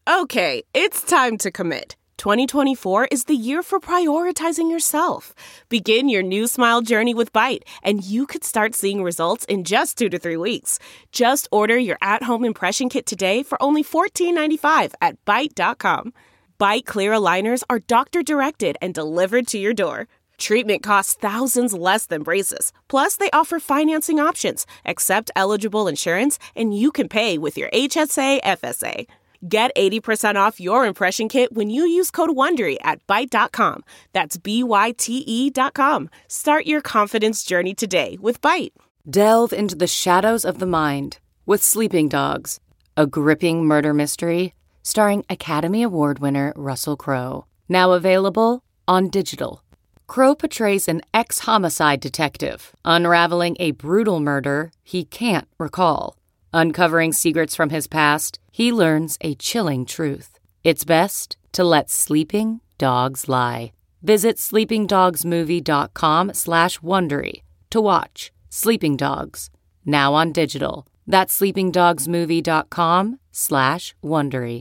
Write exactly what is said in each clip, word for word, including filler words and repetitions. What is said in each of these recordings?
Okay, it's time to commit. twenty twenty-four is the year for prioritizing yourself. Begin your new smile journey with Byte, and you could start seeing results in just two to three weeks. Just order your at-home impression kit today for only fourteen ninety-five at byte dot com. Byte clear aligners are doctor-directed and delivered to your door. Treatment costs thousands less than braces. Plus, they offer financing options, accept eligible insurance, and you can pay with your H S A F S A. Get eighty percent off your impression kit when you use code WONDERY at byte dot com. That's B Y T E dot com. Start your confidence journey today with Byte. Delve into the shadows of the mind with Sleeping Dogs, a gripping murder mystery starring Academy Award winner Russell Crowe. Now available on digital. Crowe portrays an ex-homicide detective unraveling a brutal murder he can't recall. Uncovering secrets from his past, he learns a chilling truth. It's best to let sleeping dogs lie. Visit sleepingdogsmovie.com slash Wondery to watch Sleeping Dogs, now on digital. That's sleepingdogsmovie.com slash Wondery.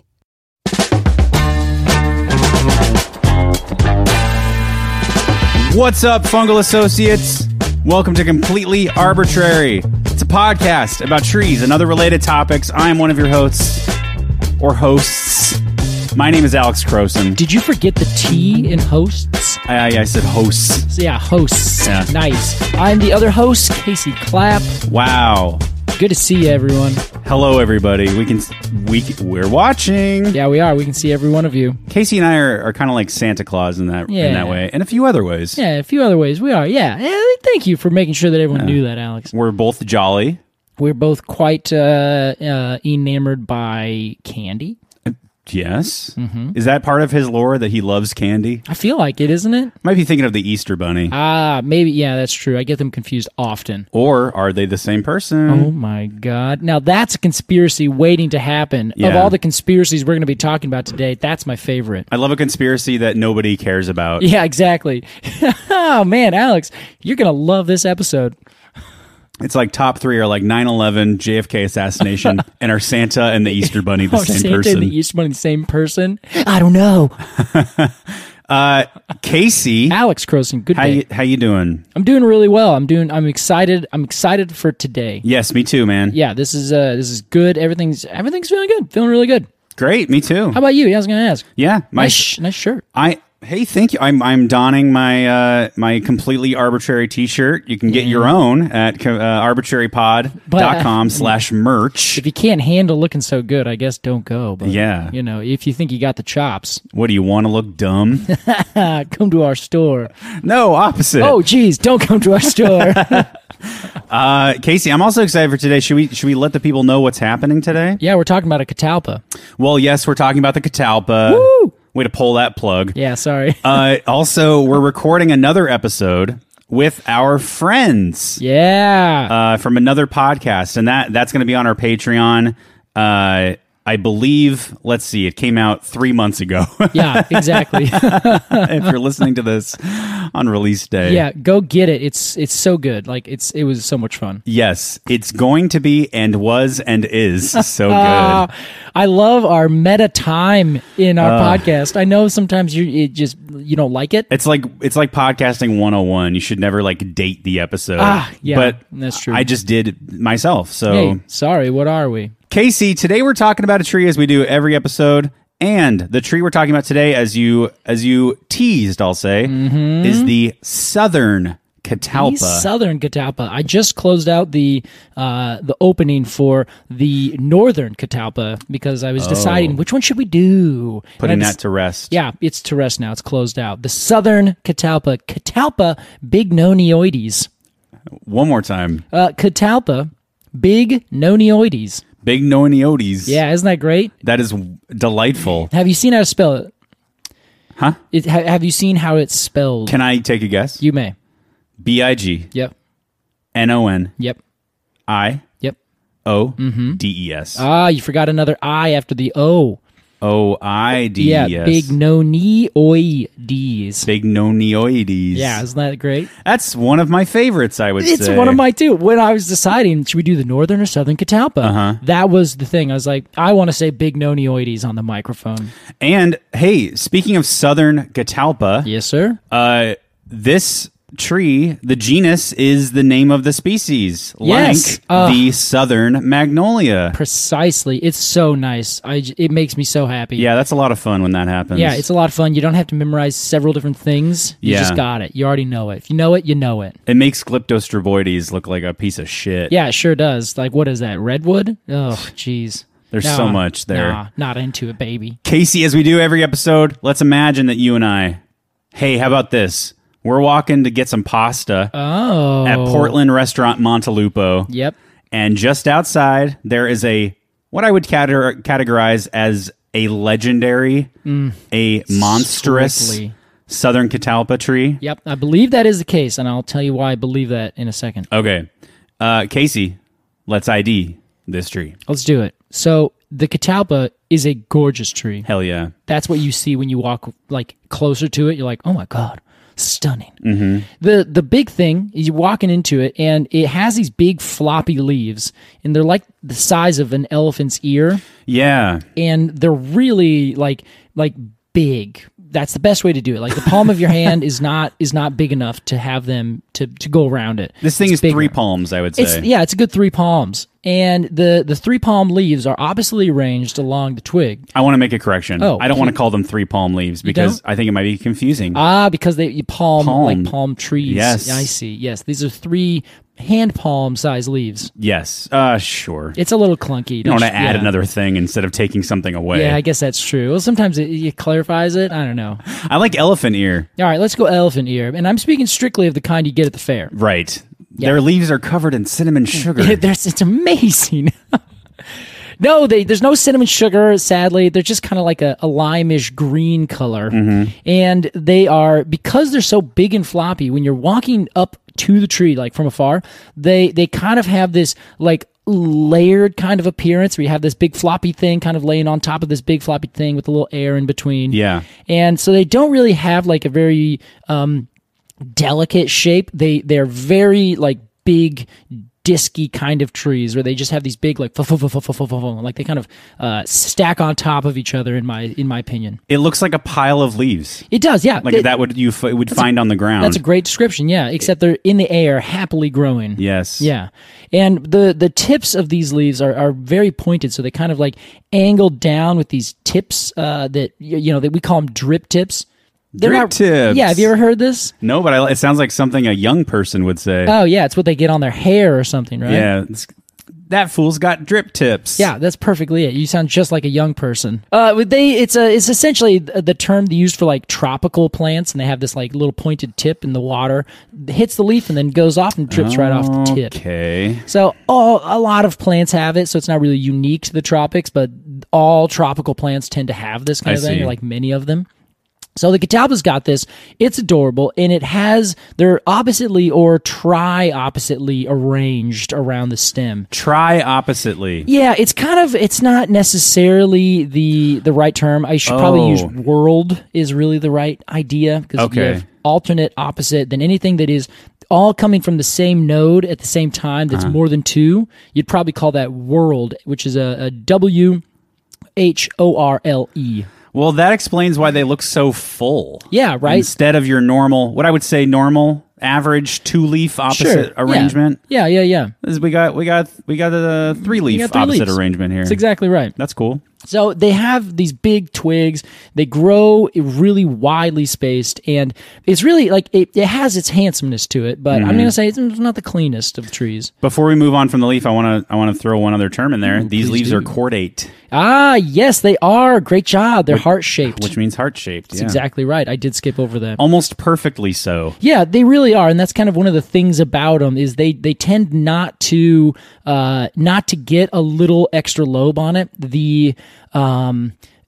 What's up, Fungal Associates? Welcome to Completely Arbitrary. It's a podcast about trees and other related topics. I am one of your hosts, or hosts. My name is Alex Croson. Did you forget the T in hosts? I, I, I said hosts. So yeah, hosts. Yeah. Nice. I'm the other host, Casey Clapp. Wow. Good to see you, everyone. Hello, everybody. We can we we're watching. Yeah, we are. We can see every one of you. Casey and I are, are kind of like Santa Claus in that Yeah. in that way, and a few other ways. Yeah, a few other ways. We are. Yeah. Eh, Thank you for making sure that everyone Yeah. knew that, Alex. We're both jolly. We're both quite uh, uh, enamored by candy. Yes. Mm-hmm. Is that part of his lore that he loves candy? I feel like it, isn't it? Might be thinking of the Easter Bunny. Ah, maybe. Yeah, that's true. I get them confused often. Or are they the same person? Oh my God. Now that's a conspiracy waiting to happen. Of Yeah. all the conspiracies we're going to be talking about today, that's my favorite. I love a conspiracy that nobody cares about. Yeah, exactly. Oh man, Alex, you're going to love this episode. It's like top three are like nine eleven, J F K assassination, and are Santa and the Easter Bunny the Oh, same Santa person? and the Easter Bunny the same person? I don't know. uh, Casey, Alex Croson, good how day. you, how you doing? I'm doing really well. I'm doing I'm excited. I'm excited for today. Yes, me too, man. Yeah, this is uh this is good. Everything's everything's feeling good. Feeling really good. Great, me too. How about you? I was going to ask. Yeah, my Nice, sh- nice shirt. I hey, thank you. I'm I'm donning my uh, my completely arbitrary T-shirt. You can get your own at co- uh, arbitrary pod dot com slash merch. If you can't handle looking so good, I guess don't go. But, Yeah. you know, if you think you got the chops, What do you want to look dumb? come to our store. No, opposite. Oh, geez, don't come to our store. uh, Casey, I'm also excited for today. Should we should we let the people know what's happening today? Yeah, we're talking about a catalpa. Well, yes, we're talking about the Catalpa. Woo! Way to pull that plug. Yeah, sorry. Uh, also, we're recording another episode with our friends yeah. uh, from another podcast, and that that's going to be on our Patreon. Uh, I believe, let's see, it came out three months ago. Yeah, exactly. If you're listening to this on release day. Yeah, go get it. It's it's so good. Like it's it was so much fun. Yes, it's going to be and was and is so Uh, good. I love our meta time in our podcast. I know sometimes you it just you don't like it. It's like it's like podcasting one oh one. You should never like date the episode. Ah, yeah, but that's true. I just did myself. So Hey, sorry, what are we? Casey, today we're talking about a tree as we do every episode, and the tree we're talking about today, as you as you teased, I'll say, Mm-hmm. is the Southern Catalpa. The Southern Catalpa. I just closed out the uh, the opening for the Northern Catalpa because I was deciding which one should we do. Oh. Putting And I that just- to rest. Yeah, it's to rest now. It's closed out. The Southern Catalpa. Catalpa bignonioides. One more time. Uh, Catalpa bignonioides. Big Noeniotes. Yeah, isn't that great? That is delightful. Have you seen how to spell it? Huh? it ha- have you seen how it's spelled? Can I take a guess? you may. B I G Yep. N O N Yep. I Yep. O D E S. Ah, you forgot another I after the O. O I D. Yeah, yes. bignonioides. Bignonioides. Yeah, isn't that great? That's one of my favorites, I would It's say. one of my too. When I was deciding, should we do the northern or southern catalpa? Uh-huh. That was the thing. I was like, I want to say bignonioides on the microphone. And, hey, speaking of southern catalpa, Yes, sir. uh, this tree, the genus, is the name of the species. Yes. Like Uh, the southern magnolia. Precisely. It's so nice. I, j- it makes me so happy. Yeah, that's a lot of fun when that happens. Yeah, it's a lot of fun. You don't have to memorize several different things. You Yeah. just got it. You already know it. If you know it, you know it. It makes Glyptostroboides look like a piece of shit. Yeah, it sure does. Like, what is that? Redwood? Oh, jeez. There's Nah, so much there. Nah, not into it, baby. Casey, as we do every episode, let's imagine that you and I, hey, how about this? We're walking to get some pasta Oh. at Portland restaurant Montelupo. Yep. And just outside, there is a, what I would cate- categorize as a legendary, a monstrous Strictly. southern catalpa tree. Yep. I believe that is the case, and I'll tell you why I believe that in a second. Okay. Uh, Casey, let's I D this tree. Let's do it. So, the catalpa is a gorgeous tree. Hell yeah. That's what you see when you walk like closer to it. You're like, oh my God. Stunning. Mm-hmm. The the big thing is you're walking into it, and it has these big floppy leaves, and they're like the size of an elephant's ear, Yeah. and they're really like like big. That's the best way to do it. Like the palm of your hand is not is not big enough to have them to, to go around it. This thing It's is bigger. three palms, I would say. It's yeah, it's a good three palms, and the the three palm leaves are oppositely arranged along the twig. I want to make a correction. Oh, I don't want to please. call them three palm leaves because I think it might be confusing. Ah, because they you palm, Palm. like palm trees. Yes. I see. Yes, these are three hand palm size leaves. yes. Uh, sure. It's a little clunky. You don't want to add yeah. another thing instead of taking something away. Yeah, I guess that's true. Well, sometimes it, it clarifies it. I don't know. I like elephant ear. All right, let's go elephant ear, and I'm speaking strictly of the kind you get at the fair. Right. Yeah. Their leaves are covered in cinnamon sugar. There's, it's amazing. No, they, there's no cinnamon sugar, sadly. They're just kind of like a, a lime-ish green color. Mm-hmm. And they are, because they're so big and floppy, when you're walking up to the tree, like from afar, they, they kind of have this like layered kind of appearance where you have this big floppy thing kind of laying on top of this big floppy thing with a little air in between. Yeah. And so they don't really have like a very um, delicate shape. They, they're very like big, disky kind of trees where they just have these big like f- f- f- f- f- f- like they kind of uh, stack on top of each other in my in my opinion. It looks like a pile of leaves. It does, yeah. Like They- that would you f- would find on the ground. That's a great description, yeah. Except they're in the air, happily growing. Yes. Yeah. And the the tips of these leaves are, are very pointed, so they kind of like angle down with these tips uh, that y- you know that we call them drip tips. They're Drip not- tips. Yeah, have you ever heard this? No, but I, it sounds like something a young person would say. Oh yeah, it's what they get on their hair or something, right? Yeah. it's- That fool's got drip tips. Yeah, that's perfectly it. You sound just like a young person. Uh, they it's a it's essentially the term used for like tropical plants, and they have this like little pointed tip in the water, hits the leaf, and then goes off and drips right off the tip. Okay. So all, a lot of plants have it, so it's not really unique to the tropics, but all tropical plants tend to have this kind I of thing, see. like many of them. So the catalpa's got this. It's adorable, and it has, they're oppositely or tri-oppositely arranged around the stem. Try oppositely. Yeah, it's kind of, it's not necessarily the the right term. I should probably Oh. use world is really the right idea, because if you Okay. have alternate, opposite, then anything that is all coming from the same node at the same time that's more than two, you'd probably call that world, which is a, a W H O R L E. Well, that explains why they look so full. Yeah, right? Instead of your normal, what I would say normal, average two leaf opposite Sure. arrangement. Yeah, yeah, yeah. yeah. Is we got we got we got a three leaf got three opposite leaves. arrangement here. That's exactly right. That's cool. So they have these big twigs. They grow really widely spaced, and it's really like it, it has its handsomeness to it. But I'm going to say it's not the cleanest of trees. Before we move on from the leaf, I want to I want to throw one other term in there. These please leaves do. are cordate, Ah, yes, they are. Great job. They're heart shaped. which means heart shaped. That's exactly right. I did skip over that. Almost perfectly so. Yeah, they really are, and that's kind of one of the things about them is they they tend not to uh, not to get a little extra lobe on it. The um,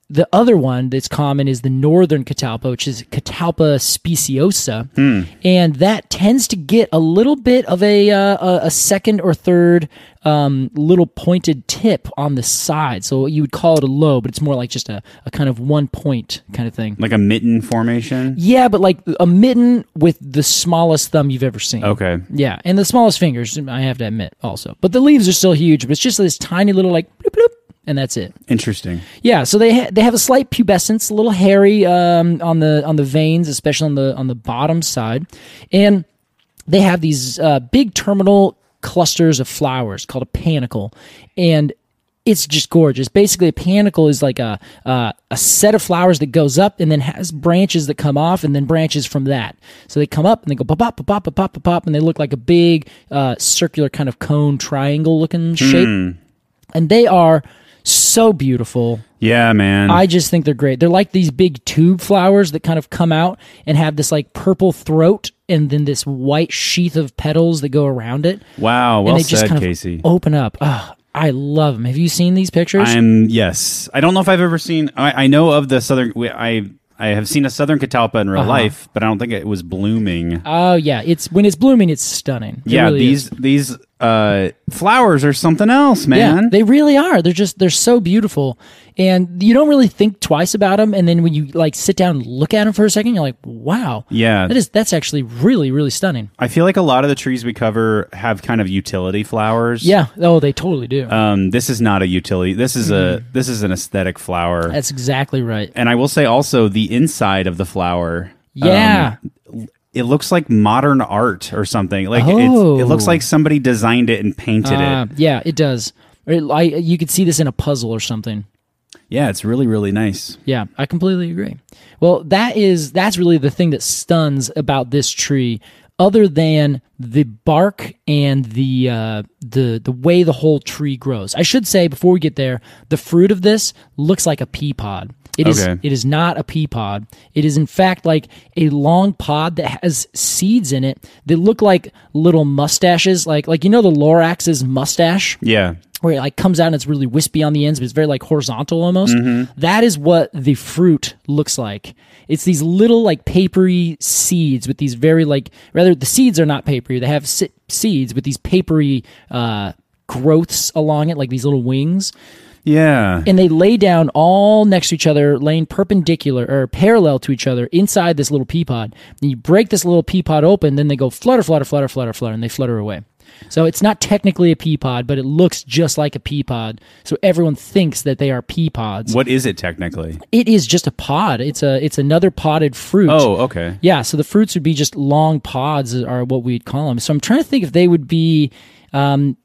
the other one that's common is the northern catalpa, which is Catalpa speciosa, Hmm. and that tends to get a little bit of a uh, a, a second or third um, little pointed tip on the side. So you would call it a lobe, but it's more like just a, a kind of one point kind of thing. Like a mitten formation? Yeah, but like a mitten with the smallest thumb you've ever seen. Okay. Yeah, and the smallest fingers, I have to admit, also. But the leaves are still huge, but it's just this tiny little like bloop, bloop, and that's it. Interesting. Yeah, so they ha- they have a slight pubescence, a little hairy um, on the on the veins, especially on the on the bottom side, and they have these uh, big terminal clusters of flowers called a panicle, and it's just gorgeous. Basically, a panicle is like a uh, a set of flowers that goes up and then has branches that come off and then branches from that. So they come up and they go pop, pop, pop, pop, pop, pop, pop, and they look like a big uh, circular kind of cone triangle looking shape. Mm. And they are so beautiful. Yeah, man. I just think they're great. They're like these big tube flowers that kind of come out and have this like purple throat and then this white sheath of petals that go around it. Wow, well and they just said, kind Casey. of open up. Oh, I love them. Have you seen these pictures? I'm yes. I don't know if I've ever seen. I, I know of the southern. we- I I have seen a southern catalpa in real Uh-huh. life, but I don't think it was blooming. Oh yeah, it's when it's blooming, it's stunning. It yeah, really these is. these uh, flowers are something else, man. Yeah, they really are. They're just they're so beautiful, and you don't really think twice about them. And then when you like sit down and look at them for a second, you're like, wow, Yeah. that is that's actually really really stunning. I feel like a lot of the trees we cover have kind of utility flowers. Yeah, oh, they totally do. Um, this is not a utility. This is a this is an aesthetic flower. That's exactly right. And I will say also the inside of the flower. Yeah. um, it looks like modern art or something. Like Oh. it's, it looks like somebody designed it and painted Uh, it. yeah, it does. It, I, you could see this in a puzzle or something. Yeah, it's really really nice. Yeah, I completely agree. Well, that is that's really the thing that stuns about this tree, other than the bark and the uh, the the way the whole tree grows. I should say before we get there, the fruit of this looks like a pea pod. It is Okay. it is not a pea pod. It is in fact like a long pod that has seeds in it that look like little mustaches, like like you know the Lorax's mustache, Yeah. where it like comes out and it's really wispy on the ends, but it's very like horizontal almost. Mm-hmm. That is what the fruit looks like. It's these little like papery seeds with these very like rather the seeds are not papery. They have se- seeds with these papery uh, growths along it, like these little wings. Yeah. And they lay down all next to each other, laying perpendicular or parallel to each other inside this little pea pod. And you break this little pea pod open, then they go flutter, flutter, flutter, flutter, flutter, and they flutter away. So it's not technically a pea pod, but it looks just like a pea pod. So everyone thinks that they are pea pods. What is it technically? It is just a pod. It's a it's another podded fruit. Oh, okay. Yeah, so the fruits would be just long pods are what we'd call them. So I'm trying to think if they would be um,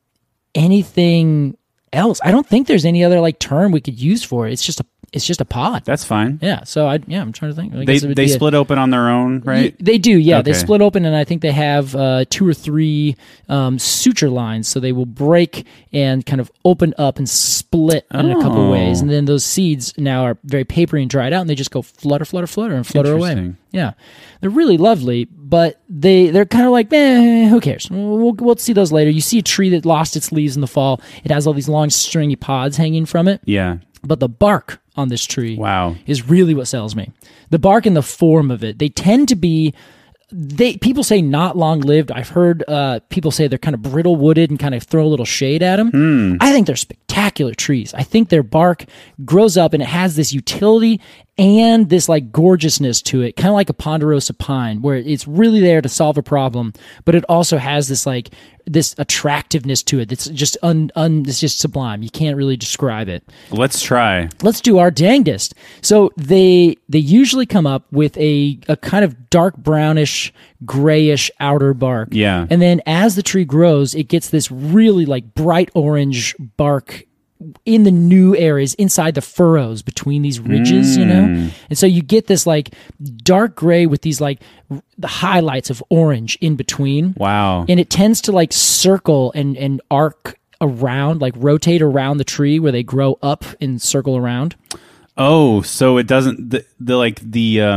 anything else. I don't think there's any other like term we could use for it. It's just a it's just a pod. That's fine. Yeah. So I yeah I'm trying to think. I They guess it would they be a- split open on their own, right? Y- They do, yeah. They Okay. split open, and I think they have uh, two or three um, suture lines, so they will break and kind of open up and split in a couple Oh. ways, and then those seeds now are very papery and dried out, and they just go flutter, flutter, flutter, and flutter away. Interesting. Yeah, they're really lovely, but they they're kind of like, eh, who cares? We'll we'll see those later. You see a tree that lost its leaves in the fall. It has all these long stringy pods hanging from it. Yeah. But the bark on this tree Wow. is really what sells me. The bark and the form of it. They tend to be they people say not long lived. I've heard uh, people say they're kind of brittle wooded and kind of throw a little shade at them. Hmm. I think they're spectacular trees. I think their bark grows up and it has this utility and this like gorgeousness to it, kind of like a ponderosa pine, where it's really there to solve a problem, but it also has this like this attractiveness to it that's just un, un it's just sublime. You can't really describe it. Let's try. Let's do our dangdest. So they they usually come up with a, a kind of dark brownish, grayish outer bark. Yeah. And then as the tree grows, it gets this really like bright orange bark in the new areas inside the furrows between these ridges, you know? And so you get this like dark gray with these like r- the highlights of orange in between. Wow. And it tends to like circle and, and arc around, like rotate around the tree where they grow up and circle around. Oh, so it doesn't the, the like the um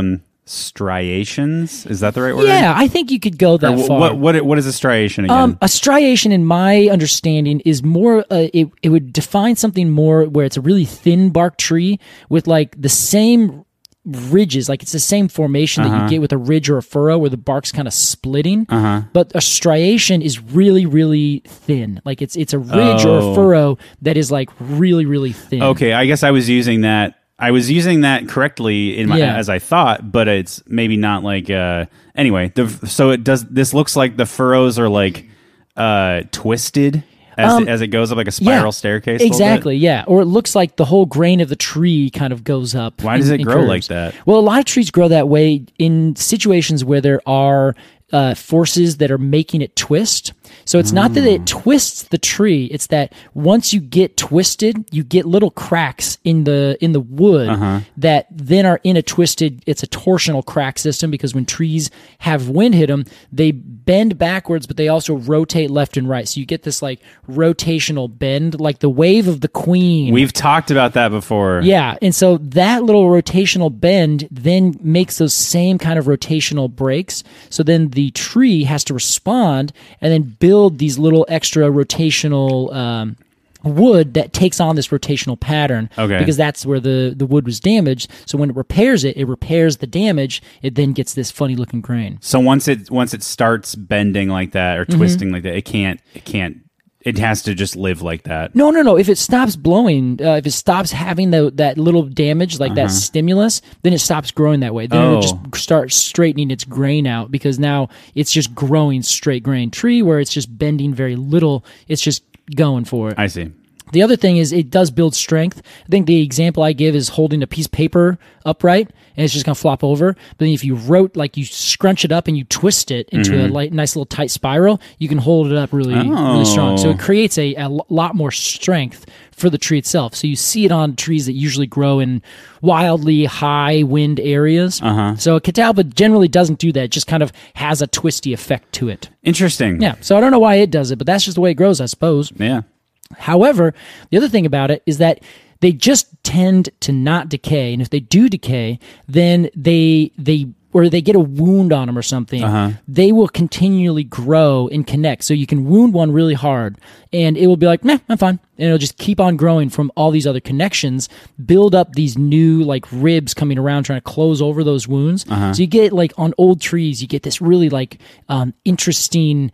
striations. Is that the right word? Yeah, I think you could go that Or wh- far. What, what what is a striation again? Um, a striation, in my understanding, is more. Uh, it it would define something more where it's a really thin bark tree with like the same ridges, like it's the same formation that you get with a ridge or a furrow, where the bark's kind of splitting. Uh-huh. But a striation is really, really thin. Like it's it's a ridge or Oh. a furrow that is like really, really thin. Okay, I guess I was using that. I was using that correctly in my Yeah. as I thought, but it's maybe not like. Uh, anyway, the, so it does. This looks like the furrows are like uh, twisted as Um, as it goes up like a spiral staircase. a little bit. Exactly, yeah. Or it looks like the whole grain of the tree kind of goes up. Why in- does it in grow curves. like that? Well, a lot of trees grow that way in situations where there are uh, forces that are making it twist. So it's not that Mm. it twists the tree; it's that once you get twisted, you get little cracks in the in the wood Uh-huh. that then are in a twisted. It's a torsional crack system because when trees have wind hit them, they bend backwards, but they also rotate left and right. So you get this like rotational bend, like the wave of the queen. We've talked about that before. Yeah, and so that little rotational bend then makes those same kind of rotational breaks. So then the tree has to respond and then build these little extra rotational um, wood that takes on this rotational pattern. Okay. Because that's where the, the wood was damaged. So when it repairs it, it repairs the damage. It then gets this funny looking grain. So once it once it starts bending like that or Mm-hmm. twisting like that, it can't it can't it has to just live like that. No, no, no. If it stops blowing, uh, if it stops having the, that little damage, like that stimulus, then it stops growing that way. Then Uh-huh. Oh. it'll just start straightening its grain out because now it's just growing straight grain tree where it's just bending very little. It's just going for it. I see. The other thing is it does build strength. I think the example I give is holding a piece of paper upright and it's just going to flop over. But then if you wrote, like you scrunch it up and you twist it into Mm-hmm. a light, nice little tight spiral, you can hold it up really, Oh. really strong. So it creates a, a lot more strength for the tree itself. So you see it on trees that usually grow in wildly high wind areas. Uh-huh. So a catalpa generally doesn't do that. It just kind of has a twisty effect to it. Interesting. Yeah. So I don't know why it does it, but that's just the way it grows, I suppose. Yeah. However, the other thing about it is that they just tend to not decay, and if they do decay, then they they or they get a wound on them or something, they will continually grow and connect. So you can wound one really hard, and it will be like, "Meh, I'm fine," and it'll just keep on growing from all these other connections, build up these new like ribs coming around trying to close over those wounds. So you get like on old trees, you get this really like um, interesting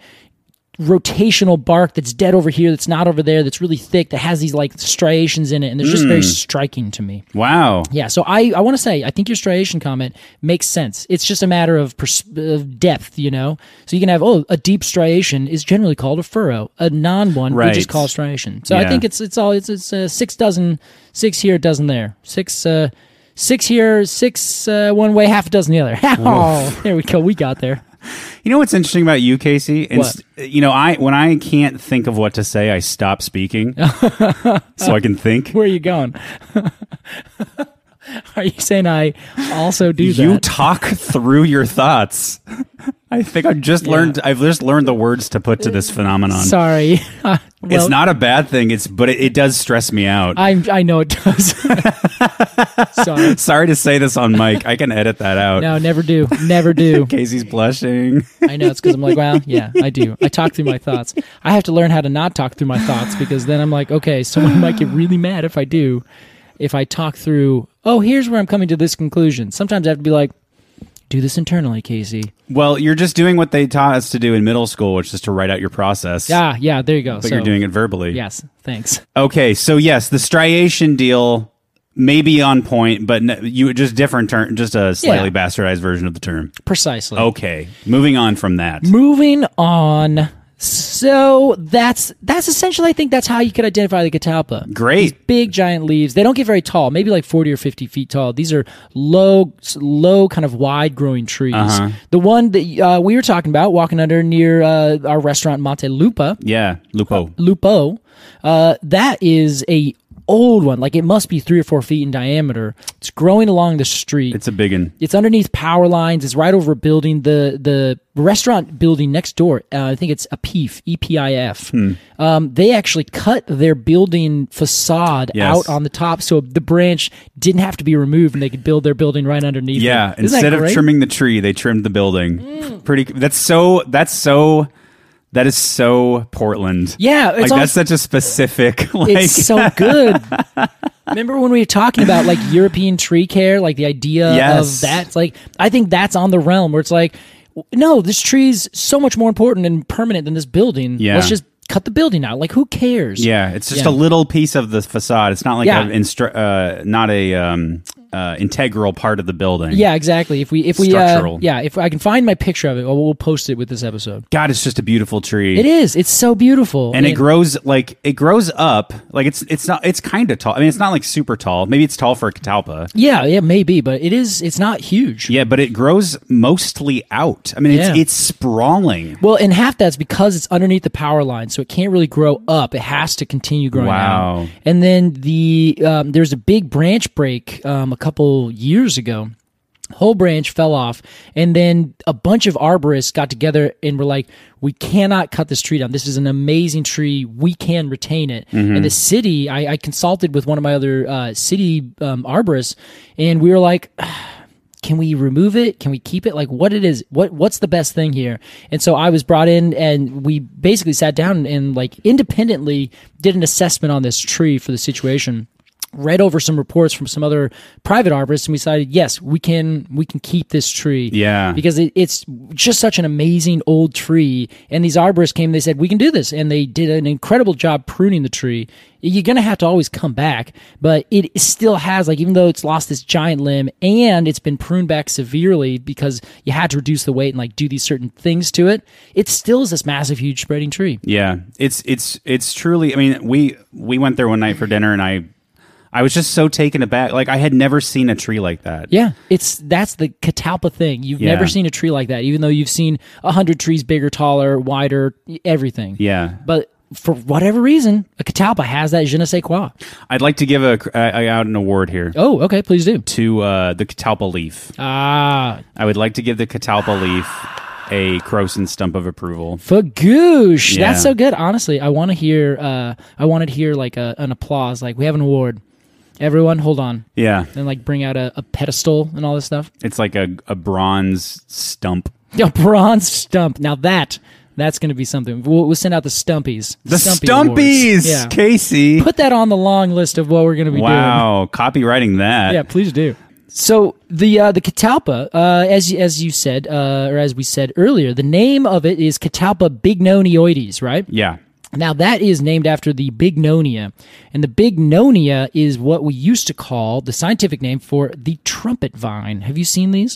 rotational bark that's dead over here, that's not over there, that's really thick, that has these like striations in it, and they're just very striking to me. Wow. Yeah, so I, I want to say I think your striation comment makes sense. It's just a matter of, pers- of depth, you know. So you can have oh a deep striation is generally called a furrow, a non one we just Right. call a striation. So I Yeah. think it's it's all it's it's uh, six dozen, six here, a dozen there, six uh six here, six uh, one way, half a dozen the other. Oh, there we go, we got there. You know what's interesting about you, Casey? Inst- you know, I when I can't think of what to say, I stop speaking so I can think. Where are you going? Are you saying I also do You that? talk through your thoughts. I think I've just learned. I've just learned the words to put to this phenomenon. Sorry. Uh, it's well, not a bad thing. It's but it, it does stress me out. I I know it does. Sorry. Sorry to say this on mic. I can edit that out. No, never do. Never do. Casey's blushing. I know it's because I'm like, well, yeah, I do. I talk through my thoughts. I have to learn how to not talk through my thoughts because then I'm like, okay, someone might get really mad if I do. If I talk through, oh, here's where I'm coming to this conclusion. Sometimes I have to be like, do this internally, Casey. Well, you're just doing what they taught us to do in middle school, which is to write out your process. Yeah, yeah, there you go. But so, you're doing it verbally. Yes, thanks. Okay, so yes, the striation deal may be on point, but n- you just different term, just a slightly Yeah. bastardized version of the term. Precisely. Okay, moving on from that. Moving on. So that's that's essentially, I think that's how you could identify the catalpa. Great. These big giant leaves. They don't get very tall, maybe like forty or fifty feet tall. These are low, low, kind of wide growing trees. Uh-huh. The one that uh, we were talking about, walking under near uh, our restaurant Monte Lupa, Yeah, Lupo. Lupo, uh, that is a old one. Like it must be three or four feet in diameter. It's growing along the street. It's a big one. It's underneath power lines. It's right over a building. The the restaurant building next door, uh, I think it's a P I F, E P I F. Hmm. Um, they actually cut their building facade Yes. out on the top so the branch didn't have to be removed and they could build their building right underneath Yeah, it. Isn't that instead of great? trimming the tree, they trimmed the building. Pretty. That's so. That's so. That is so Portland. Yeah, it's like all- that's such a specific. Like, It's so good. Remember when we were talking about like European tree care, like the idea Yes. of that? It's like I think that's on the realm where it's like, no, this tree's so much more important and permanent than this building. Yeah. Let's just cut the building out. Like, who cares? Yeah, it's just Yeah. a little piece of the facade. It's not like Yeah. a instru- uh, not a um, uh, integral part of the building. Yeah, exactly. If we, if we, uh, Structural. yeah, if I can find my picture of it, we'll, we'll post it with this episode. God, it's just a beautiful tree. It is. It's so beautiful, and it grows like it grows up. Like it's it's not it's kind of tall. I mean, it's not like super tall. Maybe it's tall for a catalpa. Yeah, yeah, maybe, but it is. It's not huge. Yeah, but it grows mostly out. I mean, it's Yeah. it's sprawling. Well, and half that's because it's underneath the power line, so it can't really grow up. It has to continue growing Wow. out. And then the um, there's a big branch break um, a couple years ago. Whole branch fell off, and then a bunch of arborists got together and were like, "We cannot cut this tree down. This is an amazing tree. We can retain it." Mm-hmm. And the city, I, I consulted with one of my other uh, city um, arborists, and we were like, can we remove it? Can we keep it? Like what it is, what, what's the best thing here? And so I was brought in and we basically sat down and like independently did an assessment on this tree for the situation. Read over some reports from some other private arborists and we decided, yes, we can, we can keep this tree. Yeah. Because it, it's just such an amazing old tree. And these arborists came, and they said, we can do this. And they did an incredible job pruning the tree. You're going to have to always come back, but it still has, like, even though it's lost this giant limb and it's been pruned back severely because you had to reduce the weight and like do these certain things to it, it still is this massive, huge spreading tree. Yeah, it's it's it's truly. I mean, we we went there one night for dinner, and I I was just so taken aback. Like I had never seen a tree like that. Yeah, it's that's the catalpa thing. You've Yeah. never seen a tree like that, even though you've seen a hundred trees bigger, taller, wider, everything. Yeah. But for whatever reason, a catalpa has that je ne sais quoi. I'd like to give a, a, out an award here Oh, okay, please do. to uh, the catalpa leaf. Ah, I would like to give the catalpa leaf a Croson stump of approval. fagoosh. Yeah. That's so good. Honestly, I want to hear. Uh, I wanted to hear like a, an applause. Like we have an award. Everyone, hold on, Yeah, and like bring out a, a pedestal and all this stuff. it's like a, a bronze stump. A bronze stump. Now that that's going to be something. We'll, we'll send out the stumpies. The Stumpy Stumpies, Awards. Yeah. Casey. Put that on the long list of what we're going to be doing. Wow, copywriting that. Yeah, please do. So the uh, the catalpa, uh, as as you said, uh, or as we said earlier, the name of it is Catalpa bignonioides, right? Yeah. Now that is named after the bignonia, and the bignonia is what we used to call the scientific name for the trumpet vine. Have you seen these?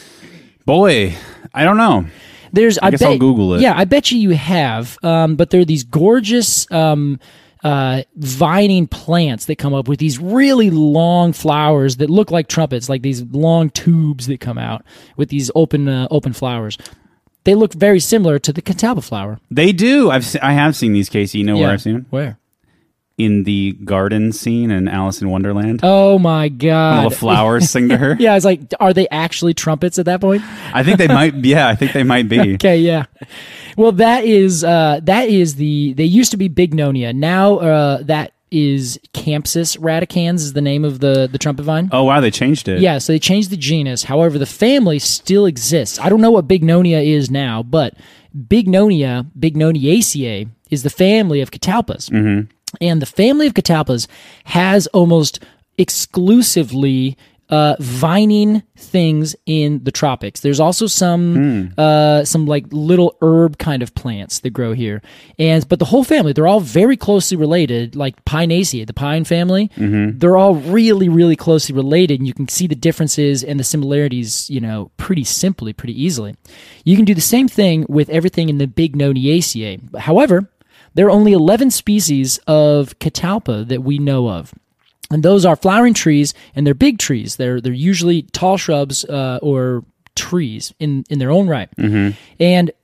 Boy, I don't know. There's, I, guess bet, I'll Google it. Yeah, I bet you you have. Um, but they're these gorgeous um, uh, vining plants that come up with these really long flowers that look like trumpets, like these long tubes that come out with these open uh, open flowers. They look very similar to the catalpa flower. They do. I've se- I have seen these, Casey. You know where I've seen them? Where? In the garden scene in Alice in Wonderland. Oh my god! All the flowers sing to her. Yeah, it's like, are they actually trumpets at that point? I think they might. Yeah, I think they might be. Okay, yeah. Well, that is uh, that is the. They used to be bignonia. Now uh, that is Campsis radicans is the name of the the trumpet vine. Oh wow, they changed it. Yeah, so they changed the genus. However, the family still exists. I don't know what bignonia is now, but bignonia, bignoniaceae, is the family of catalpas. Mm-hmm. And the family of catalpas has almost exclusively uh, vining things in the tropics. There's also some Mm. uh, some like little herb kind of plants that grow here, and but the whole family, they're all very closely related. Like Pinaceae, the pine family, Mm-hmm. they're all really, really closely related, and you can see the differences and the similarities, you know, pretty simply, pretty easily. You can do the same thing with everything in the Bignoniaceae. However, there are only eleven species of catalpa that we know of. And those are flowering trees, and they're big trees. They're they're usually tall shrubs uh, or trees in, in their own right. Mm-hmm. And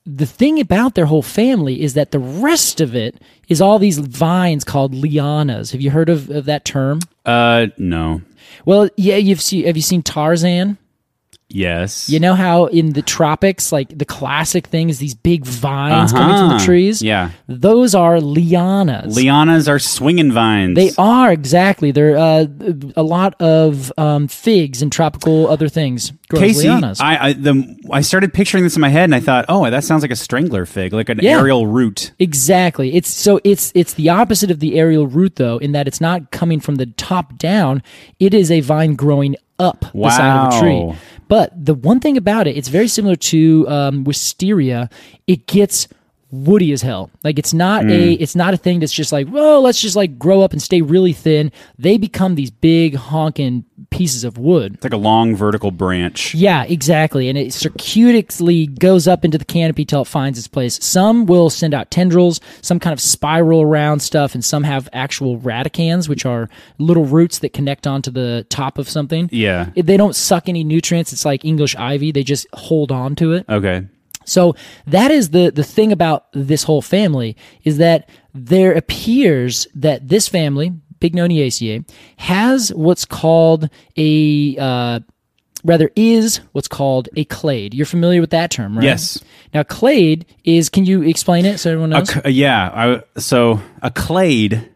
the thing about their whole family is that the rest of it is all these vines called lianas. Have you heard of, of that term? Uh, no. Well, yeah, you've seen. Have you seen Tarzan? Yes. You know how in the tropics, like the classic thing is these big vines Uh-huh. coming from the trees? Yeah. Those are lianas. Lianas are swinging vines. They are, exactly. They're uh, a lot of um, figs and tropical other things grow as Casey, lianas. I I, the, I started picturing this in my head, and I thought, oh, that sounds like a strangler fig, like an Yeah. aerial root. Exactly. It's so it's it's the opposite of the aerial root, though, in that it's not coming from the top down. It is a vine growing up the side of a Wow. tree. But the one thing about it, it's very similar to um, wisteria. It gets woody as hell. Like it's not a it's not a thing that's just like, well, let's just like grow up and stay really thin. They become these big honking pieces of wood. It's like a long vertical branch. Yeah, exactly. And it circuitously goes up into the canopy till it finds its place. Some will send out tendrils, some kind of spiral around stuff, and some have actual radicans, which are little roots that connect onto the top of something. Yeah. It- They don't suck any nutrients. It's like English ivy. They just hold on to it. Okay. So that is the the thing about this whole family is that there appears that this family, Bignoniaceae, has what's called a uh, rather is what's called a clade. You're familiar with that term, right? Yes. Now clade is. Can you explain it so everyone A knows? c- yeah. I, so a clade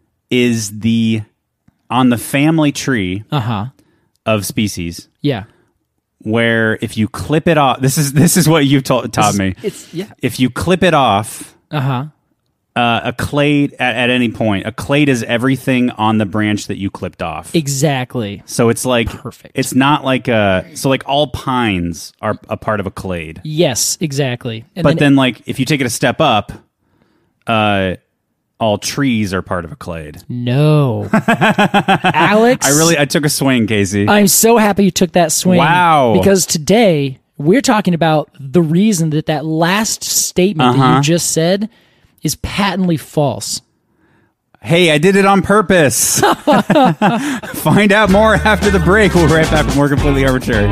is the on the family tree Uh huh. of species Yeah. where if you clip it off, this is this is what you've taught taught me. It's yeah. If you clip it off, Uh huh. uh, a clade at, at any point, a clade is everything on the branch that you clipped off. Exactly. So it's like Perfect. It's not like a so like all pines are a part of a clade, Yes. Exactly. And but then like if you take it a step up, uh, all trees are part of a clade. no, Alex. I really I took a swing, Casey. I'm so happy you took that swing. Wow. Because today we're talking about the reason that that last statement that Uh-huh. you just said is patently false. Hey, I did it on purpose. Find out more after the break. We'll be right back with more Completely Arbitrary.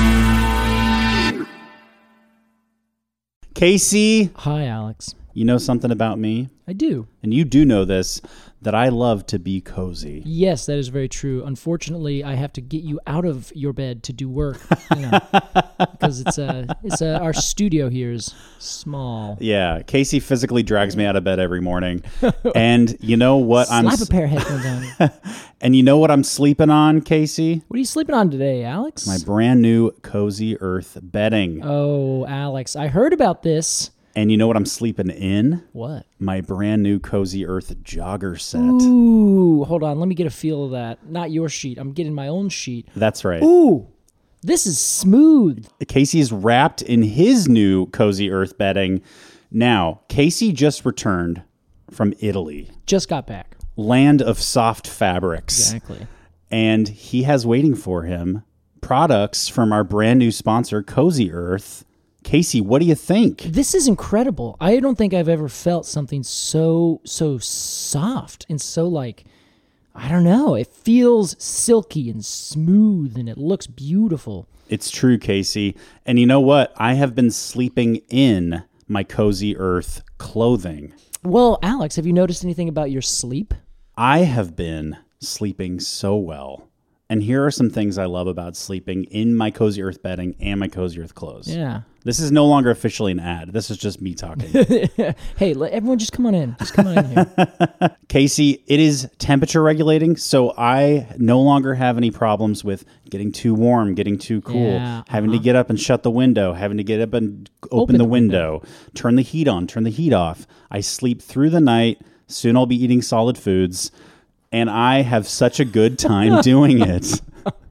Casey, Hi, Alex. you know something about me? I do. And you do know this, that I love to be cozy. Yes, that is very true. Unfortunately, I have to get you out of your bed to do work, you know, because it's uh, it's uh, our studio here is small. Yeah, Casey physically drags me out of bed every morning. And you know what I'm Slap a pair of headphones on. And you know what I'm sleeping on, Casey? What are you sleeping on today, Alex? My brand new Cozy Earth bedding. Oh, Alex, I heard about this. And you know what I'm sleeping in? What? My brand new Cozy Earth jogger set. Ooh, hold on. Let me get a feel of that. Not your sheet. I'm getting my own sheet. That's right. Ooh, this is smooth. Casey is wrapped in his new Cozy Earth bedding. Now, Casey just returned from Italy, Just got back. land of soft fabrics. Exactly. And he has waiting for him products from our brand new sponsor, Cozy Earth. Casey, what do you think? This is incredible. I don't think I've ever felt something so so soft and so like I don't know. It feels silky and smooth and it looks beautiful. It's true, Casey. And you know what? I have been sleeping in my Cozy Earth clothing. Well, Alex, have you noticed anything about your sleep? I have been sleeping so well. And here are some things I love about sleeping in my Cozy Earth bedding and my Cozy Earth clothes. Yeah. This is no longer officially an ad. This is just me talking. Hey, let everyone just come on in. Just come on in here. Casey, it is temperature regulating, so I no longer have any problems with getting too warm, getting too cool, Yeah, having to get up and shut the window, having to get up and open, Open the, the window, turn the heat on, turn the heat off. I sleep through the night. Soon I'll be eating solid foods, and I have such a good time doing it.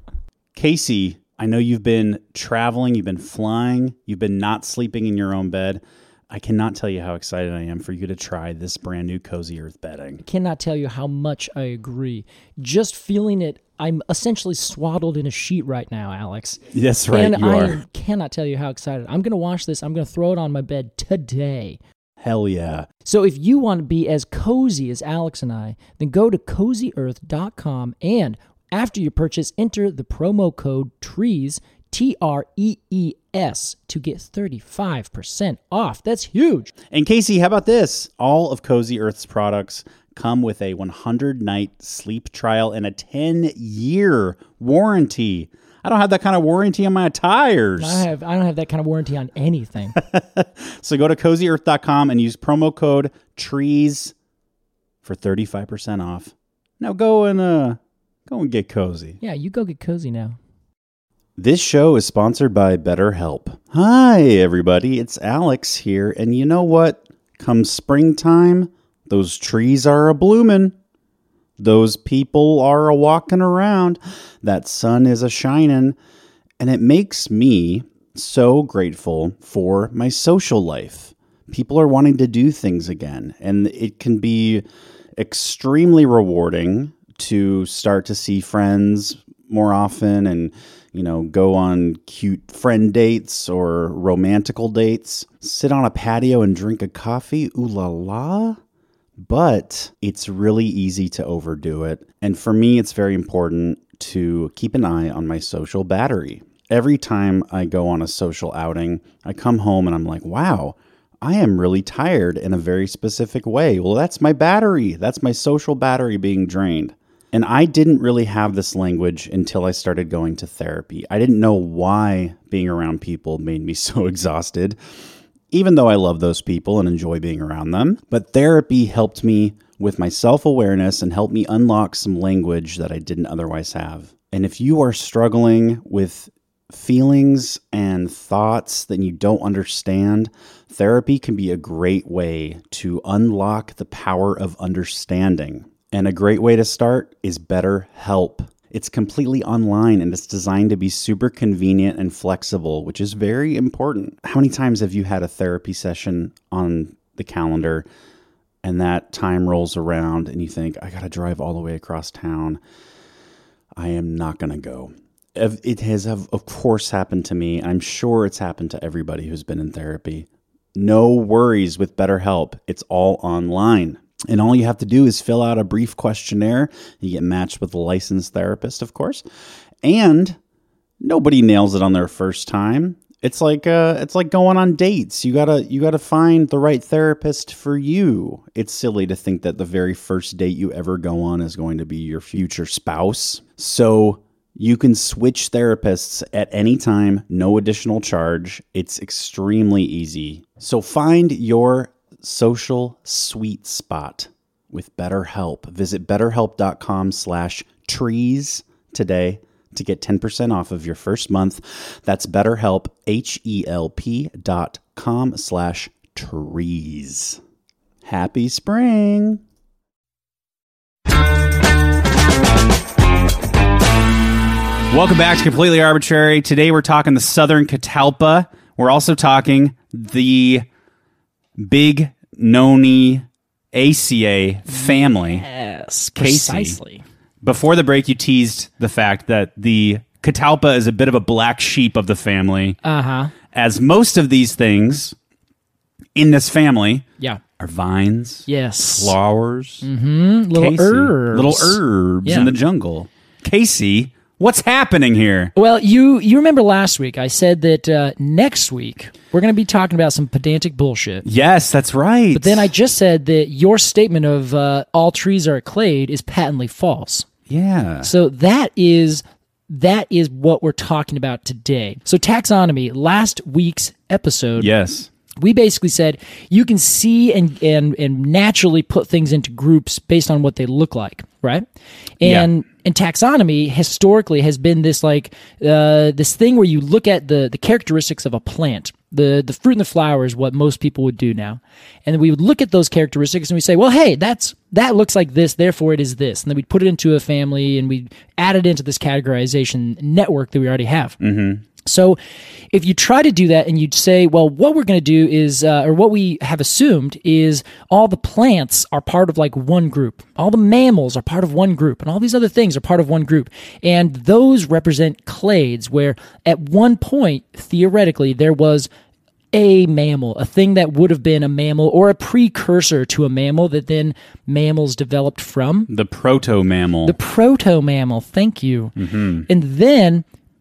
Casey, I know you've been traveling, you've been flying, you've been not sleeping in your own bed. I cannot tell you how excited I am for you to try this brand new Cozy Earth bedding. Cannot tell you how much I agree. Just feeling it, I'm essentially swaddled in a sheet right now, Alex. That's right, and you I are. cannot tell you how excited. I'm going to wash this. I'm going to throw it on my bed today. Hell yeah. So if you want to be as cozy as Alex and I, then go to cozy earth dot com and after you purchase, enter the promo code TREES, T R E E S, to get thirty-five percent off. That's huge. And Casey, how about this? All of Cozy Earth's products come with a one hundred night sleep trial and a ten year warranty. I don't have that kind of warranty on my tires. I have I don't have that kind of warranty on anything. So go to cozy earth dot com and use promo code TREES for thirty-five percent off. Now go and uh go and get cozy. Yeah, you go get cozy now. This show is sponsored by BetterHelp. Hi everybody, it's Alex here, and you know what? Come springtime, those trees are a-bloomin'. Those people are a-walking around. That sun is a-shining. And it makes me so grateful for my social life. People are wanting to do things again. And it can be extremely rewarding to start to see friends more often and, you know, go on cute friend dates or romantical dates. Sit on a patio and drink a coffee. Ooh la la. But it's really easy to overdo it. And for me, it's very important to keep an eye on my social battery. Every time I go on a social outing, I come home and I'm like, wow, I am really tired in a very specific way. Well, that's my battery. That's my social battery being drained. And I didn't really have this language until I started going to therapy. I didn't know why being around people made me so exhausted, even though I love those people and enjoy being around them. But therapy helped me with my self-awareness and helped me unlock some language that I didn't otherwise have. And if you are struggling with feelings and thoughts that you don't understand, therapy can be a great way to unlock the power of understanding. And a great way to start is BetterHelp. It's completely online and it's designed to be super convenient and flexible, which is very important. How many times have you had a therapy session on the calendar and that time rolls around and you think, I got to drive all the way across town. I am not going to go. It has, of course, happened to me. I'm sure it's happened to everybody who's been in therapy. No worries with BetterHelp. It's all online. And all you have to do is fill out a brief questionnaire. You get matched with a licensed therapist, of course. And nobody nails it on their first time. It's like uh, it's like going on dates. You gotta you gotta find the right therapist for you. It's silly to think that the very first date you ever go on is going to be your future spouse. So you can switch therapists at any time, no additional charge. It's extremely easy. So find your social sweet spot with BetterHelp. Visit betterhelp.com slash trees today to get ten percent off of your first month. That's BetterHelp, H-E-L-P dot com slash trees. Happy spring. Welcome back to Completely Arbitrary. Today we're talking the Southern Catalpa. We're also talking the Big Noni A C A family. Yes, Casey, precisely. Before the break, you teased the fact that the Catalpa is a bit of a black sheep of the family. Uh-huh. As most of these things in this family Yeah. are vines, Yes. flowers, Mm-hmm. Little Casey, herbs. little herbs Yeah. in the jungle. Casey, what's happening here? Well, you you remember last week I said that uh, next week we're going to be talking about some pedantic bullshit. Yes, that's right. But then I just said that your statement of uh, all trees are clade is patently false. yeah. So that is that is what we're talking about today. So taxonomy, last week's episode, Yes. we basically said you can see and, and and naturally put things into groups based on what they look like, right? And Yeah. and taxonomy historically has been this like uh, this thing where you look at the the characteristics of a plant. The the fruit and the flower is what most people would do now. And then we would look at those characteristics and we say, well, hey, that's that looks like this, therefore it is this. And then we'd put it into a family and we'd add it into this categorization network that we already have. Mm-hmm. So if you try to do that and you'd say, well, what we're going to do is, uh, or what we have assumed is all the plants are part of like one group. All the mammals are part of one group and all these other things are part of one group. And those represent clades where at one point, theoretically, there was a mammal, a thing that would have been a mammal or a precursor to a mammal that then mammals developed from. The proto-mammal. The proto-mammal, thank you. Mm-hmm. And then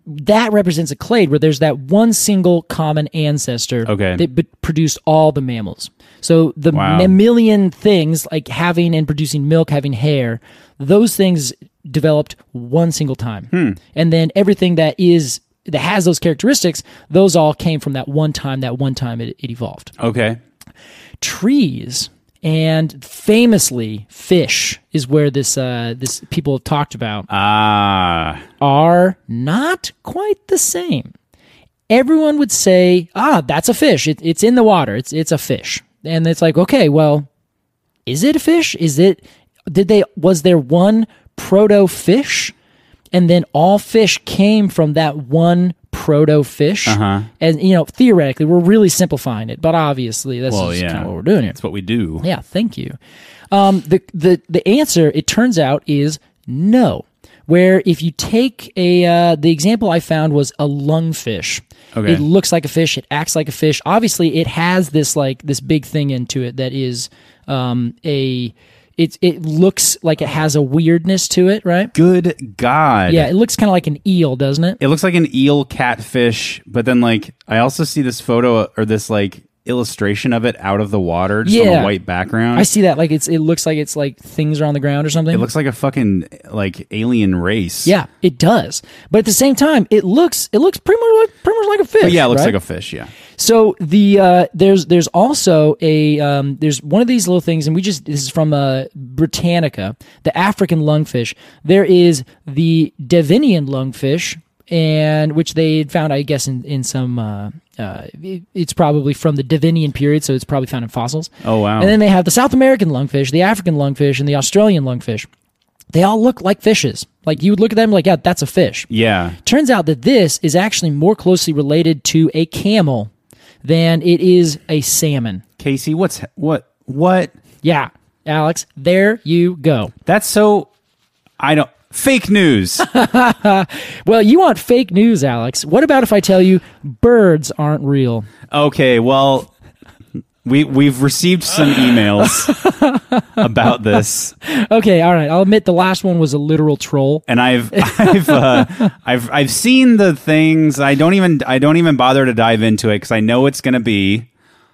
that represents a clade where there's that one single common ancestor Okay. that b- produced all the mammals. So the Wow. mammalian things like having and producing milk, having hair, those things developed one single time. Hmm. And then everything that is that has those characteristics, those all came from that one time, that one time it, it evolved. Okay. Trees and famously fish is where this uh, this people have talked about Ah. are not quite the same. Everyone would say, ah, that's a fish. It, it's in the water. It's it's a fish. And it's like, okay, well, is it a fish? Is it, did they, was there one proto-fish? And then all fish came from that one proto-fish? Uh-huh. And, you know, theoretically, we're really simplifying it, but obviously, that's Well, just yeah. kind of what we're doing here. That's what we do. Yeah, thank you. Um, the, the, the answer, it turns out, is no. Where if you take a, uh, the example I found was a lungfish. Okay. It looks like a fish. It acts like a fish. Obviously, it has this like this big thing into it that is um, a. It it looks like it has a weirdness to it, right? Good God. Yeah, it looks kind of like an eel, doesn't it? It looks like an eel catfish, but then like I also see this photo or this like illustration of it out of the water, just on Yeah. a white background. I see that. Like it's it looks like it's like things are on the ground or something. It looks like a fucking like alien race. Yeah, it does. But at the same time, it looks it looks pretty much like, pretty much like a fish. But yeah, it looks right? like a fish. Yeah. So the uh, there's there's also a um, there's one of these little things, and we just this is from uh, Britannica, the African lungfish. There is the Devonian lungfish, and which they had found, I guess, in in some. Uh, uh, it- it's probably from the Devonian period, so it's probably found in fossils. Oh wow. And then they have the South American lungfish, the African lungfish, and the Australian lungfish. They all look like fishes. Like you would look at them like, yeah, that's a fish. yeah. Turns out that this is actually more closely related to a camel than it is a salmon. Casey, what's what what? Yeah, Alex, there you go. That's so. I don't. Fake news. Well, you want fake news, Alex. What about if I tell you birds aren't real? Okay. Well. We we've received some emails about this, Okay, all right. I'll admit the last one was a literal troll. and I've I've uh, I've I've seen the things. I don't even I don't even bother to dive into it because I know it's going to be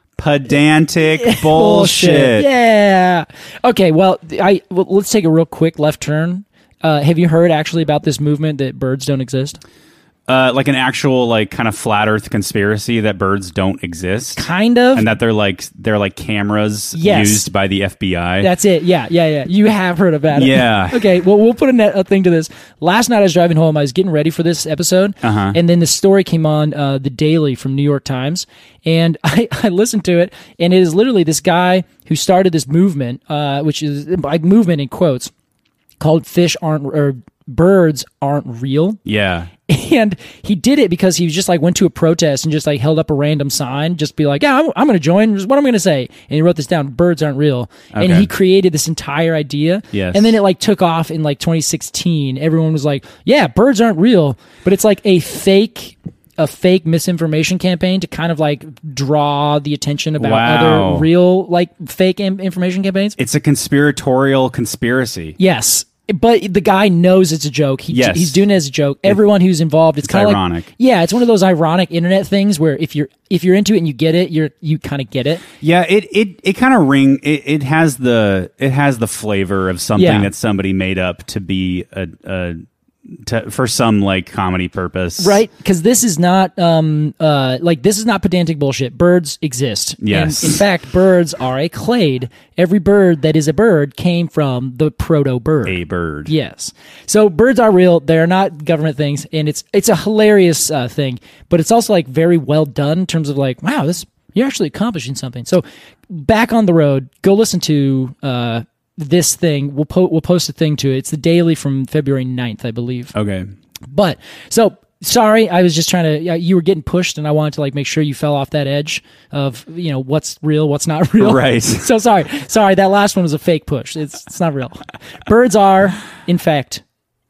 pedantic bullshit. Yeah. Okay, well, I well, let's take a real quick left turn. Uh, have you heard actually about this movement that birds don't exist? Uh, like an actual like kind of flat Earth conspiracy that birds don't exist, Kind of. and that they're like they're like cameras Yes. used by the F B I. That's it. Yeah, yeah, yeah. You have heard about it. Yeah. Okay, well, we'll put a, net, a thing to this. Last night I was driving home. I was getting ready for this episode. Uh-huh. And then the story came on uh, The Daily from New York Times. And I, I listened to it. And it is literally this guy who started this movement, uh, which is like movement in quotes, called Fish Aren't, or Birds Aren't Real. yeah. And he did it because he just like went to a protest and just like held up a random sign, just be like, yeah, I'm, I'm going to join. This is what I'm going to say. And he wrote this down. Birds aren't real. And Okay. he created this entire idea. Yes. And then it like took off in like twenty sixteen. Everyone was like, yeah, birds aren't real. But it's like a fake, a fake misinformation campaign to kind of like draw the attention about Wow. other real like fake im- information campaigns. It's a conspiratorial conspiracy. Yes. But the guy knows it's a joke. He, Yes. He's doing it as a joke. Everyone who's involved, it's, It's kind of ironic. Like, yeah, it's one of those ironic internet things where if you're if you're into it and you get it, you're you kind of get it. Yeah, it it, it kind of ring. It, it has the it has the flavor of something Yeah. that somebody made up to be a, a to, for some like comedy purpose, Right? Because this is not um uh like this is not pedantic bullshit. Birds exist. Yes. And in fact, birds are a clade. Every bird that is a bird came from the proto bird. A bird. Yes. So birds are real. They're not government things, and it's it's a hilarious uh, thing, but it's also like very well done in terms of like, wow, this you're actually accomplishing something. So back on the road, go listen to uh, this thing. We'll po- we'll post a thing to it. It's the Daily from February ninth, I believe. Okay. But so sorry, I was just trying to. Yeah, you were getting pushed, and I wanted to like make sure you fell off that edge of you know what's real, what's not real. Right. So sorry, sorry. That last one was a fake push. It's it's not real. Birds are, in fact,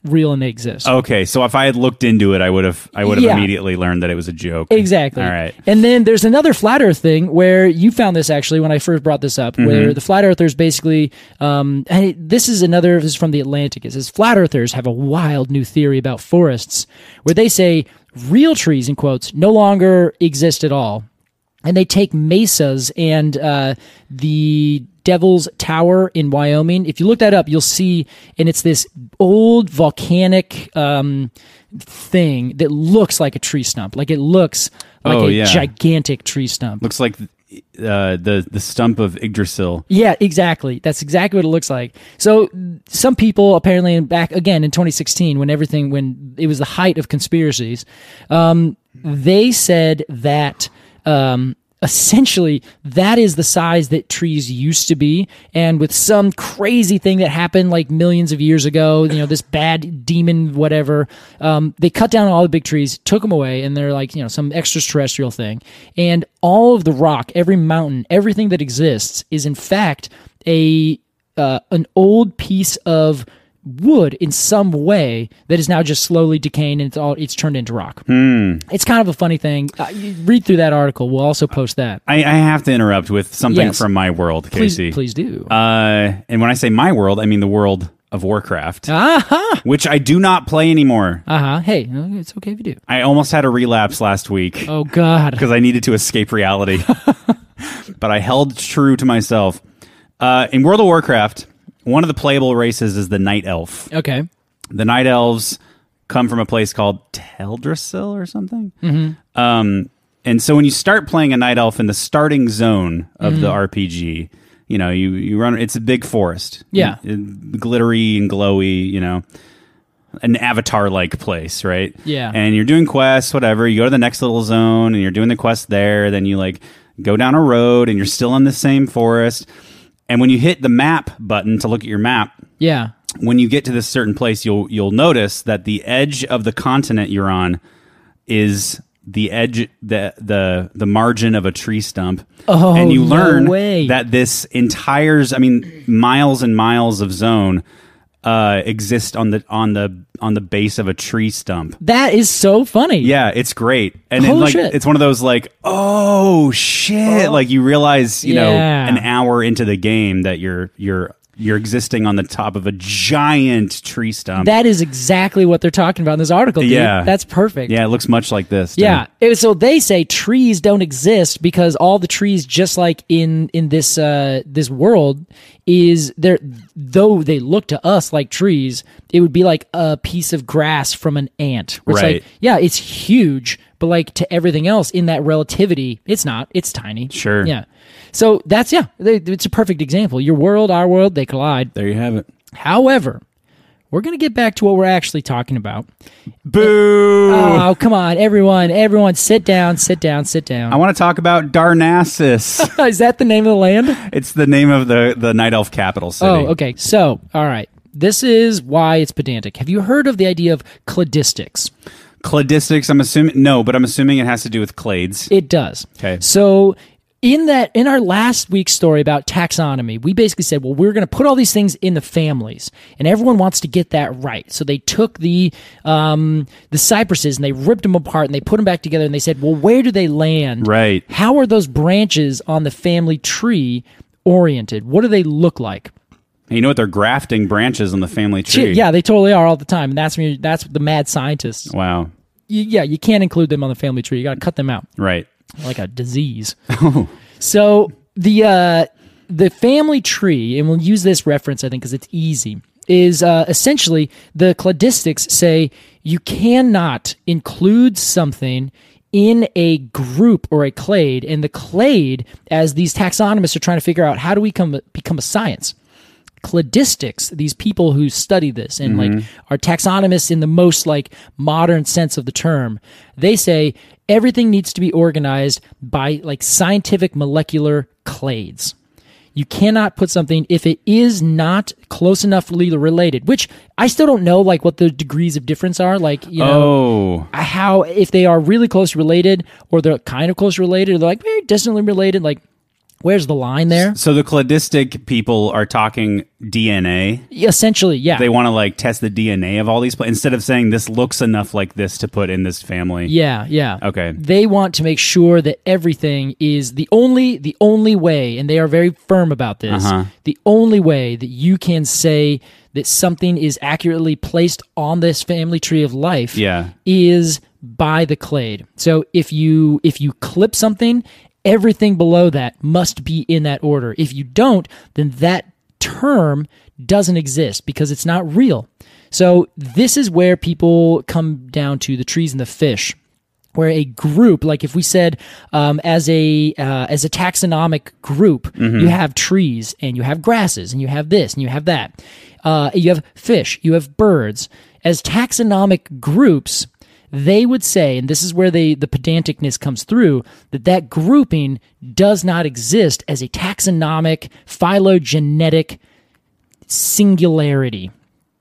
real and they exist. Okay, so if I had looked into it, I would have I would have Yeah. immediately learned that it was a joke. Exactly. All right. And then there's another flat Earth thing where you found this actually when I first brought this up, Mm-hmm. where the flat earthers basically, um, and it- this is another, this is from the Atlantic. It says flat earthers have a wild new theory about forests where they say real trees, in quotes, no longer exist at all. And they take mesas and uh, the Devil's Tower in Wyoming. If you look that up, you'll see, and it's this old volcanic um, thing that looks like a tree stump. Like it looks like Oh, a yeah. gigantic tree stump. Looks like uh, the the stump of Yggdrasil. Yeah, exactly. That's exactly what it looks like. So some people apparently back again in twenty sixteen when everything when it was the height of conspiracies, um, they said that um, essentially that is the size that trees used to be, and with some crazy thing that happened like millions of years ago, you know, this bad demon whatever, um, they cut down all the big trees, took them away, and they're like, you know, some extraterrestrial thing, and all of the rock, every mountain, everything that exists is in fact a uh, an old piece of wood in some way that is now just slowly decaying and it's all it's turned into rock. It's kind of a funny thing. Uh, you read through that article. We'll also post that. I, I have to interrupt with something Yes. from my world, Please, Casey. please do. Uh, and when I say my world, I mean the world of Warcraft, Aha! which I do not play anymore. Uh huh. Hey, it's okay if you do. I almost had a relapse last week Oh God. because I needed to escape reality, but I held true to myself. Uh, in World of Warcraft, one of the playable races is the Night Elf. Okay. The Night Elves come from a place called Teldrassil or something. Mm-hmm. Um, and so when you start playing a Night Elf in the starting zone of Mm-hmm. the R P G, you know, you, you run, it's a big forest. Yeah. It- glittery and glowy, you know, an avatar-like place, right? Yeah. And you're doing quests, whatever. You go to the next little zone and you're doing the quest there. Then you like go down a road and you're still in the same forest. And when you hit the map button to look at your map, Yeah. when you get to this certain place, you'll you'll notice that the edge of the continent you're on is the edge the the the margin of a tree stump. Oh, and you no learn way. that this entire I mean miles and miles of zone uh, exist on the on the on the base of a tree stump. That is so funny. Yeah, it's great. And then Holy like shit. it's one of those like, oh shit, like you realize, you know, Yeah. an hour into the game that you're you're you're existing on the top of a giant tree stump. That is exactly what they're talking about in this article, dude. Yeah. That's perfect. Yeah, it looks much like this. too. Yeah. It- So they say trees don't exist because all the trees, just like in in this uh, this world, is there. Though they look to us like trees, it would be like a piece of grass from an ant. Where it's Right. like, yeah, it's huge, but like to everything else in that relativity, it's not. It's tiny. Sure. Yeah. So that's yeah. they- It's a perfect example. Your world, our world, they collide. There you have it. However, we're gonna get back to what we're actually talking about. Boo! Oh, come on, everyone, everyone, sit down, sit down, sit down. I want to talk about Darnassus. Is that the name of the land? It's the name of the, the Night Elf capital city. Oh, okay. So, all right. This is why it's pedantic. Have you heard of the idea of cladistics? Cladistics, I'm assuming, no, but I'm assuming it has to do with clades. It does. Okay. So, in that, in our last week's story about taxonomy, we basically said, well, we're going to put all these things in the families, and everyone wants to get that right. So they took the um, the cypresses and they ripped them apart and they put them back together, and they said, well, where do they land? Right. How are those branches on the family tree oriented? What do they look like? You know what? They're grafting branches on the family tree. Yeah, they totally are all the time, and that's when you're, that's the mad scientists. Wow. You, yeah, you can't include them on the family tree. You got to cut them out Right. like a disease. So the uh, the family tree, and we'll use this reference, I think, because it's easy. Is uh, essentially the cladistics say you cannot include something in a group or a clade, and the clade, as these taxonomists are trying to figure out how do we come become a science. Cladistics, these people who study this and like are taxonomists in the most like modern sense of the term, they say everything needs to be organized by like scientific molecular clades. You cannot put something if it is not close enoughly related, which I still don't know like what the degrees of difference are. Like, you know, Oh. how if they are really close related or they're kind of close related, or they're like very distantly related, like Where's the line there? So the cladistic people are talking D N A. Essentially, yeah. They want to like test the D N A of all these plants instead of saying this looks enough like this to put in this family. Yeah, yeah. Okay. They want to make sure that everything is the only the only way, and they are very firm about this. Uh-huh. The only way that you can say that something is accurately placed on this family tree of life Yeah. is by the clade. So if you if you clip something, everything below that must be in that order. If you don't, then that term doesn't exist because it's not real. So this is where people come down to the trees and the fish, where a group, like if we said um, as a uh, as a taxonomic group, Mm-hmm. you have trees and you have grasses and you have this and you have that. Uh, you have fish, you have birds. As taxonomic groups, they would say, and this is where they, the pedanticness comes through, that that grouping does not exist as a taxonomic, phylogenetic singularity.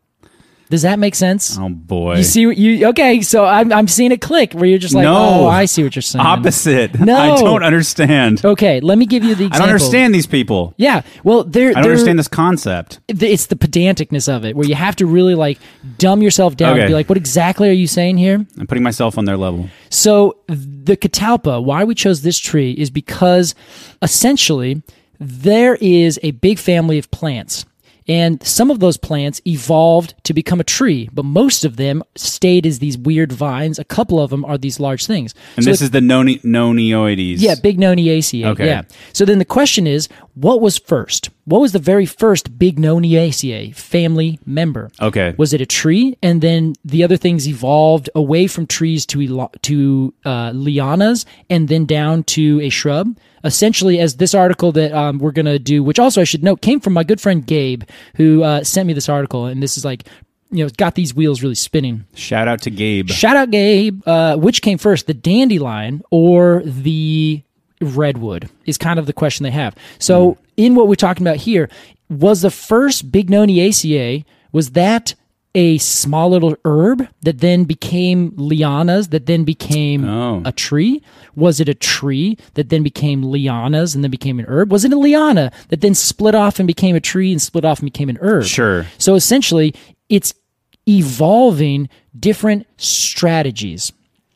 Does that make sense? Oh boy. You see what you okay? So I'm I'm seeing a click where you're just like, No. oh, I see what you're saying. Opposite. No. I don't understand. Okay, let me give you the I example. don't understand these people. Yeah, well, they're, I don't they're understand this concept. it's the pedanticness of it, where you have to really like dumb yourself down Okay. and be like, what exactly are you saying here? I'm putting myself on their level. So the catalpa, why we chose this tree is because essentially there is a big family of plants. And some of those plants evolved to become a tree, but most of them stayed as these weird vines. A couple of them are these large things. And So this the- is the noni- Nonioides. yeah, big Noniaceae. Okay. Yeah. So then the question is, what was first? What was the very first big Noniaceae family member? Okay. Was it a tree, and then the other things evolved away from trees to elo- to uh, lianas, and then down to a shrub? Essentially, as this article that um, we're going to do, which also I should note came from my good friend Gabe, who uh, sent me this article, and this is like, you know, got these wheels really spinning. Shout out to Gabe. Shout out Gabe. Uh, which came first, the dandelion or the redwood, is kind of the question they have. So in what we're talking about here, was the first big Noniaceae, was that a small little herb that then became lianas, that then became Oh. a tree? Was it a tree that then became lianas and then became an herb? Was it a liana that then split off and became a tree and split off and became an herb? Sure. So essentially, it's evolving different strategies.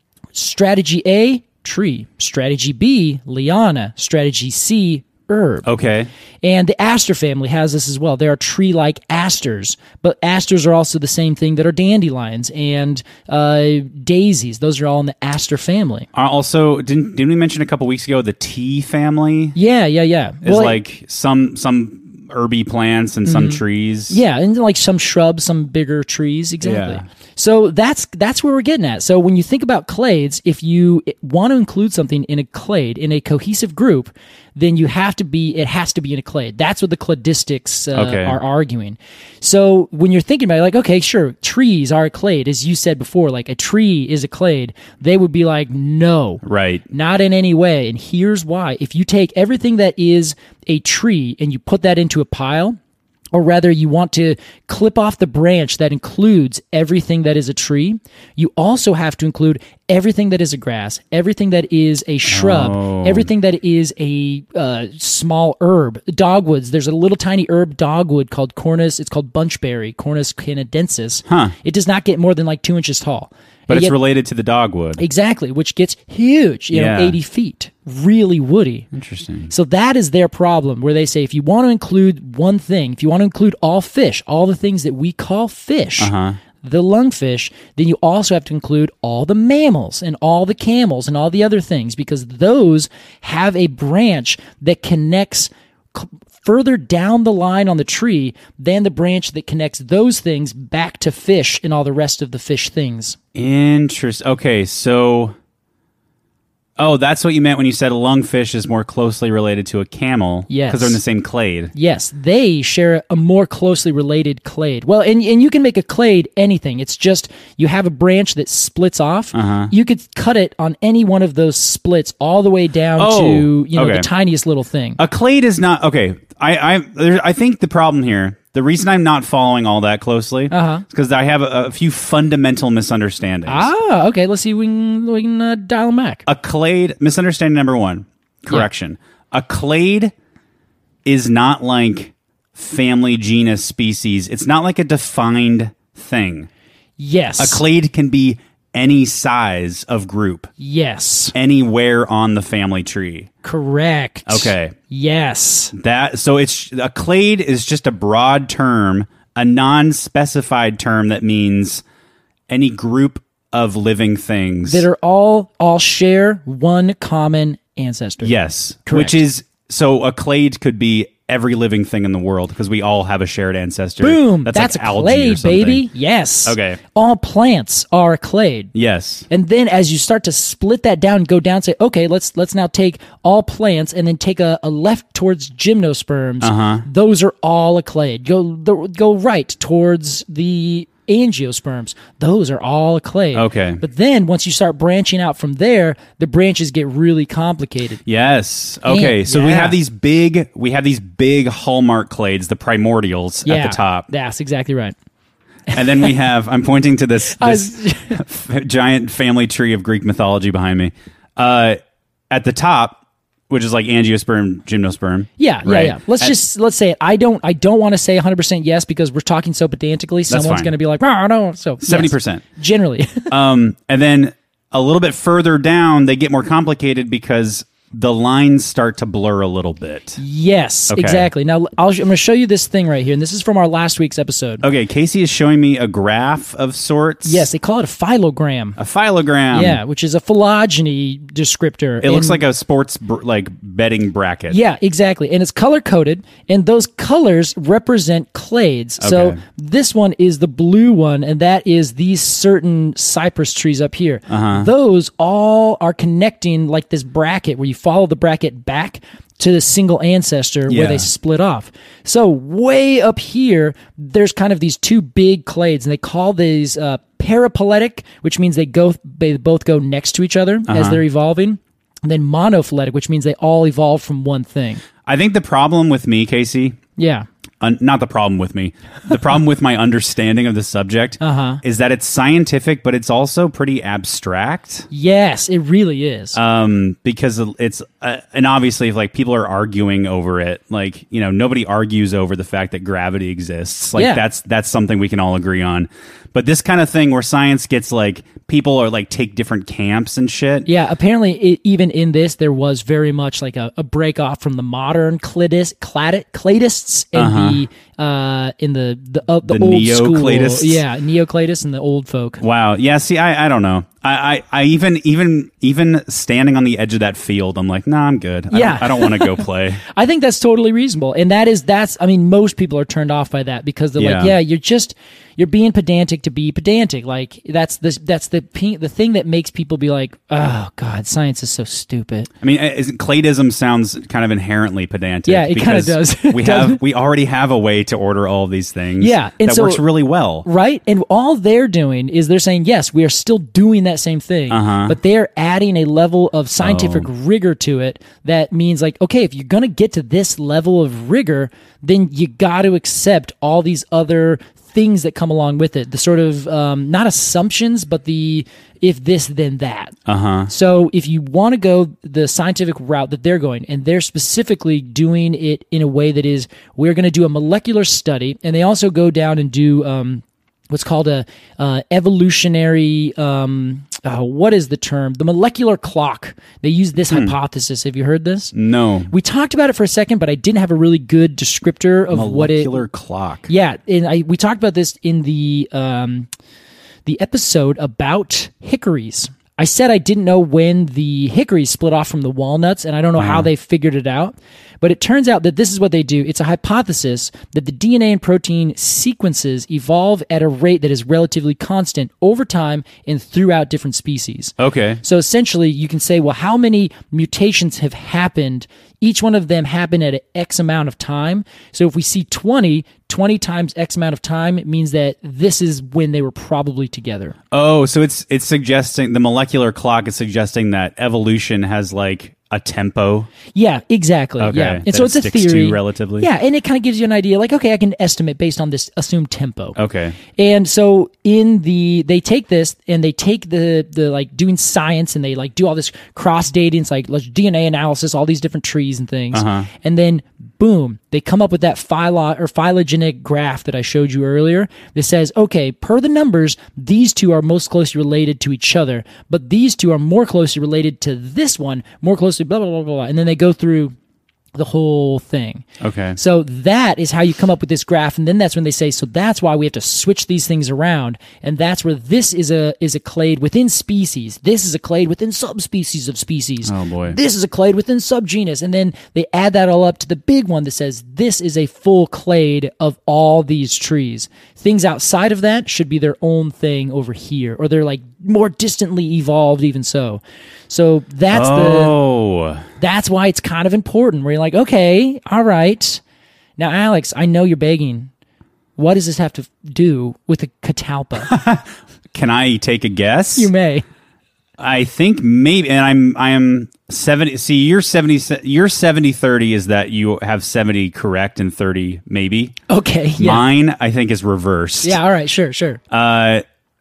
Strategy A, tree. Strategy B, liana. Strategy C, herb. Okay. And the aster family has this as well. There are tree-like asters, but asters are also the same thing that are dandelions and uh, daisies. Those are all in the aster family. Uh, Also, didn't didn't we mention a couple weeks ago the tea family Yeah, yeah, yeah. is Well, like some some herby plants and some trees? Yeah, and like some shrubs, some bigger trees, exactly. Yeah. So that's that's where we're getting at. So when you think about clades, if you want to include something in a clade, in a cohesive group, then you have to be, it has to be in a clade. That's what the cladistics uh, Okay. are arguing. So when you're thinking about it, like, okay, sure, trees are a clade, as you said before, like a tree is a clade, they would be like, no. Right. Not in any way. And here's why. If you take everything that is a tree and you put that into a pile, or rather you want to clip off the branch that includes everything that is a tree, you also have to include everything that is a grass, everything that is a shrub, Oh. everything that is a uh, small herb. Dogwoods, there's a little tiny herb dogwood called Cornus, it's called bunchberry, Cornus canadensis. Huh. It does not get more than like two inches tall. But And it's yet- related to the dogwood. Exactly, which gets huge, you Yeah. know, eighty feet, really woody. Interesting. So that is their problem, where they say if you want to include one thing, if you want to include all fish, all the things that we call fish, Uh-huh. the lungfish, then you also have to include all the mammals and all the camels and all the other things, because those have a branch that connects c- further down the line on the tree than the branch that connects those things back to fish and all the rest of the fish things. Interest. Okay, so oh, that's what you meant when you said a lungfish is more closely related to a camel. Yes. because they're in the same clade. Yes, they share a more closely related clade. Well, and, and you can make a clade anything. It's just you have a branch that splits off. Uh-huh. You could cut it on any one of those splits all the way down Oh, to you know okay. the tiniest little thing. A clade is not okay. I I there, I think the problem here, the reason I'm not following all that closely, Uh-huh. is because I have a, a few fundamental misunderstandings. Ah, okay. Let's see. We can we can uh, dial them back. A clade, misunderstanding number one, correction. a clade is not like family, genus, species. It's not like a defined thing. Yes. A clade can be any size of group. Yes. Anywhere on the family tree. Correct. Okay. Yes. That so it's a clade is just a broad term, a non-specified term that means any group of living things that are all all share one common ancestor. Yes. Correct. Which is so a clade could be every living thing in the world because we all have a shared ancestor. Boom. That's, That's like a algae or clade, something. baby. Yes. Okay. All plants are a clade. Yes. And then as you start to split that down, go down, say, okay, let's let's now take all plants and then take a, a left towards gymnosperms. Uh-huh. Those are all a clade. Go the, go right towards the angiosperms. Those are all a clade. Okay. But then once you start branching out from there, the branches get really complicated. Yes. Okay. And- so we yeah. have these big we have these big hallmark clades, the primordials Yeah, at the top. That's exactly right. And then we have I'm pointing to this, I this giant family tree of Greek mythology behind me. Uh, at the top, which is like angiosperm, gymnosperm. Yeah, yeah, right? yeah. Let's At- just let's say it. I don't I don't want to say one hundred percent yes because we're talking so pedantically. Someone's fine. going to be like, "Oh, no." So seventy yes. percent. Generally. Um, and then a little bit further down, they get more complicated because the lines start to blur a little bit. Yes, Okay. exactly. Now I'll, I'm going to show you this thing right here, and this is from our last week's episode. Okay, Casey is showing me a graph of sorts. Yes, they call it a phylogram. A phylogram. Yeah, which is a phylogeny descriptor. It looks And- like a sports br- like betting bracket. Yeah, exactly. And it's color coded, and those colors represent clades. So Okay. this one is the blue one, and that is these certain cypress trees up here. Uh-huh. Those all are connecting like this bracket where you follow the bracket back to the single ancestor Yeah. where they split off. So way up here, there's kind of these two big clades, and they call these uh, paraphyletic, which means they go they both go next to each other as Uh-huh. they're evolving. And then monophyletic, which means they all evolve from one thing. I think the problem with me, Casey, Yeah. uh, not the problem with me, the problem with my understanding of the subject Uh-huh. is that it's scientific, but it's also pretty abstract. Yes, it really is. Um, because it's uh, and obviously, if like people are arguing over it, like you know, nobody argues over the fact that gravity exists. Like Yeah. that's that's something we can all agree on. But this kind of thing where science gets like people are like take different camps and shit. yeah, apparently, it, even in this, there was very much like a, a break off from the modern cladis, cladit, cladists and the uh, in the the, uh, the, The old school. neo-cladists? Yeah, neocladists and the old folk. Wow. Yeah. See, I, I don't know. I, I, I even even even standing on the edge of that field, I'm like, nah, I'm good. I Yeah. don't, I don't want to go play. I think that's totally reasonable, and that is that's. I mean, most people are turned off by that because they're like, Yeah. yeah, you're just you're being pedantic to be pedantic. Like that's the that's the pe- the thing that makes people be like, oh god, science is so stupid. I mean, is, cladism sounds kind of inherently pedantic. Yeah, it kinda because does. We Doesn't have we already have a way to order all of these things. Yeah, and that so- works really well. Right? And all they're doing is they're saying, yes, we are still doing that same thing, Uh-huh. but they're adding a level of scientific Oh. rigor to it that means, like, okay, if you're going to get to this level of rigor, then you got to accept all these other things that come along with it. The sort of, um, not assumptions, but the if this, then that. Uh huh. So if you want to go the scientific route that they're going, and they're specifically doing it in a way that is, we're going to do a molecular study, and they also go down and do um, what's called a uh, evolutionary. Um, uh, what is the term? The molecular clock. They use this Hmm. hypothesis. Have you heard this? No. We talked about it for a second, but I didn't have a really good descriptor of what it. Molecular clock. Yeah, and I we talked about this in the um, the episode about hickories. I said I didn't know when the hickories split off from the walnuts, and I don't know how they figured it out. But it turns out that this is what they do. It's a hypothesis that the D N A and protein sequences evolve at a rate that is relatively constant over time and throughout different species. Okay. So essentially, you can say, well, how many mutations have happened? Each one of them happened at an X amount of time. So if we see twenty, twenty times X amount of time, it means that this is when they were probably together. Oh, so it's it's suggesting the molecular clock is suggesting that evolution has like a tempo. Yeah, exactly. Okay, Yeah, and that so it it's a sticks theory, to relatively. Yeah, and it kind of gives you an idea, like, okay, I can estimate based on this assumed tempo. Okay. And so in the they take this and they take the the like doing science and they like do all this cross dating, it's like D N A analysis, all these different trees and things, Uh-huh. and then boom, they come up with that philo or phylogenetic graph that I showed you earlier that says, okay, per the numbers, these two are most closely related to each other, but these two are more closely related to this one, more closely, blah, blah, blah, blah. And then they go through the whole thing. Okay. So that is how you come up with this graph, and then that's when they say, so that's why we have to switch these things around, and that's where this is a is a clade within species. This is a clade within subspecies of species. Oh, boy. This is a clade within subgenus, and then they add that all up to the big one that says this is a full clade of all these trees. Things outside of that should be their own thing over here, or they're like more distantly evolved, even so. So that's the Oh. that's why it's kind of important, where you're like, okay, all right. Now, Alex, I know you're begging. What does this have to do with a catalpa? Can I take a guess? You may. I think maybe, and I'm I am seventy. See, you're seventy. Your seventy thirty is that you have seventy correct and thirty maybe. Okay, yeah. Mine, I think, is reversed. Yeah, all right, sure, sure. Uh,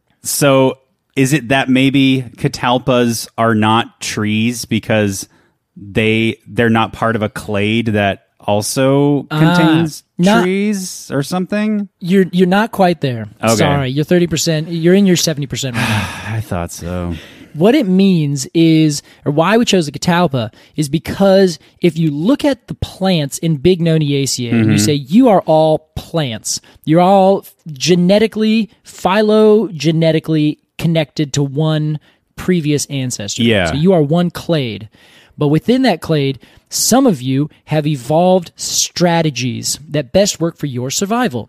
so is it that maybe catalpas are not trees because they they're not part of a clade that also contains not- trees or something? You're you're not quite there. Okay. Sorry, you're thirty percent. You're in your seventy percent right now. I thought so. What it means is, or why we chose the catalpa, is because if you look at the plants in Big Noniaceae and you say you are all plants, you're all genetically, phylogenetically connected to one previous ancestor. Yeah. So you are one clade. But within that clade, some of you have evolved strategies that best work for your survival.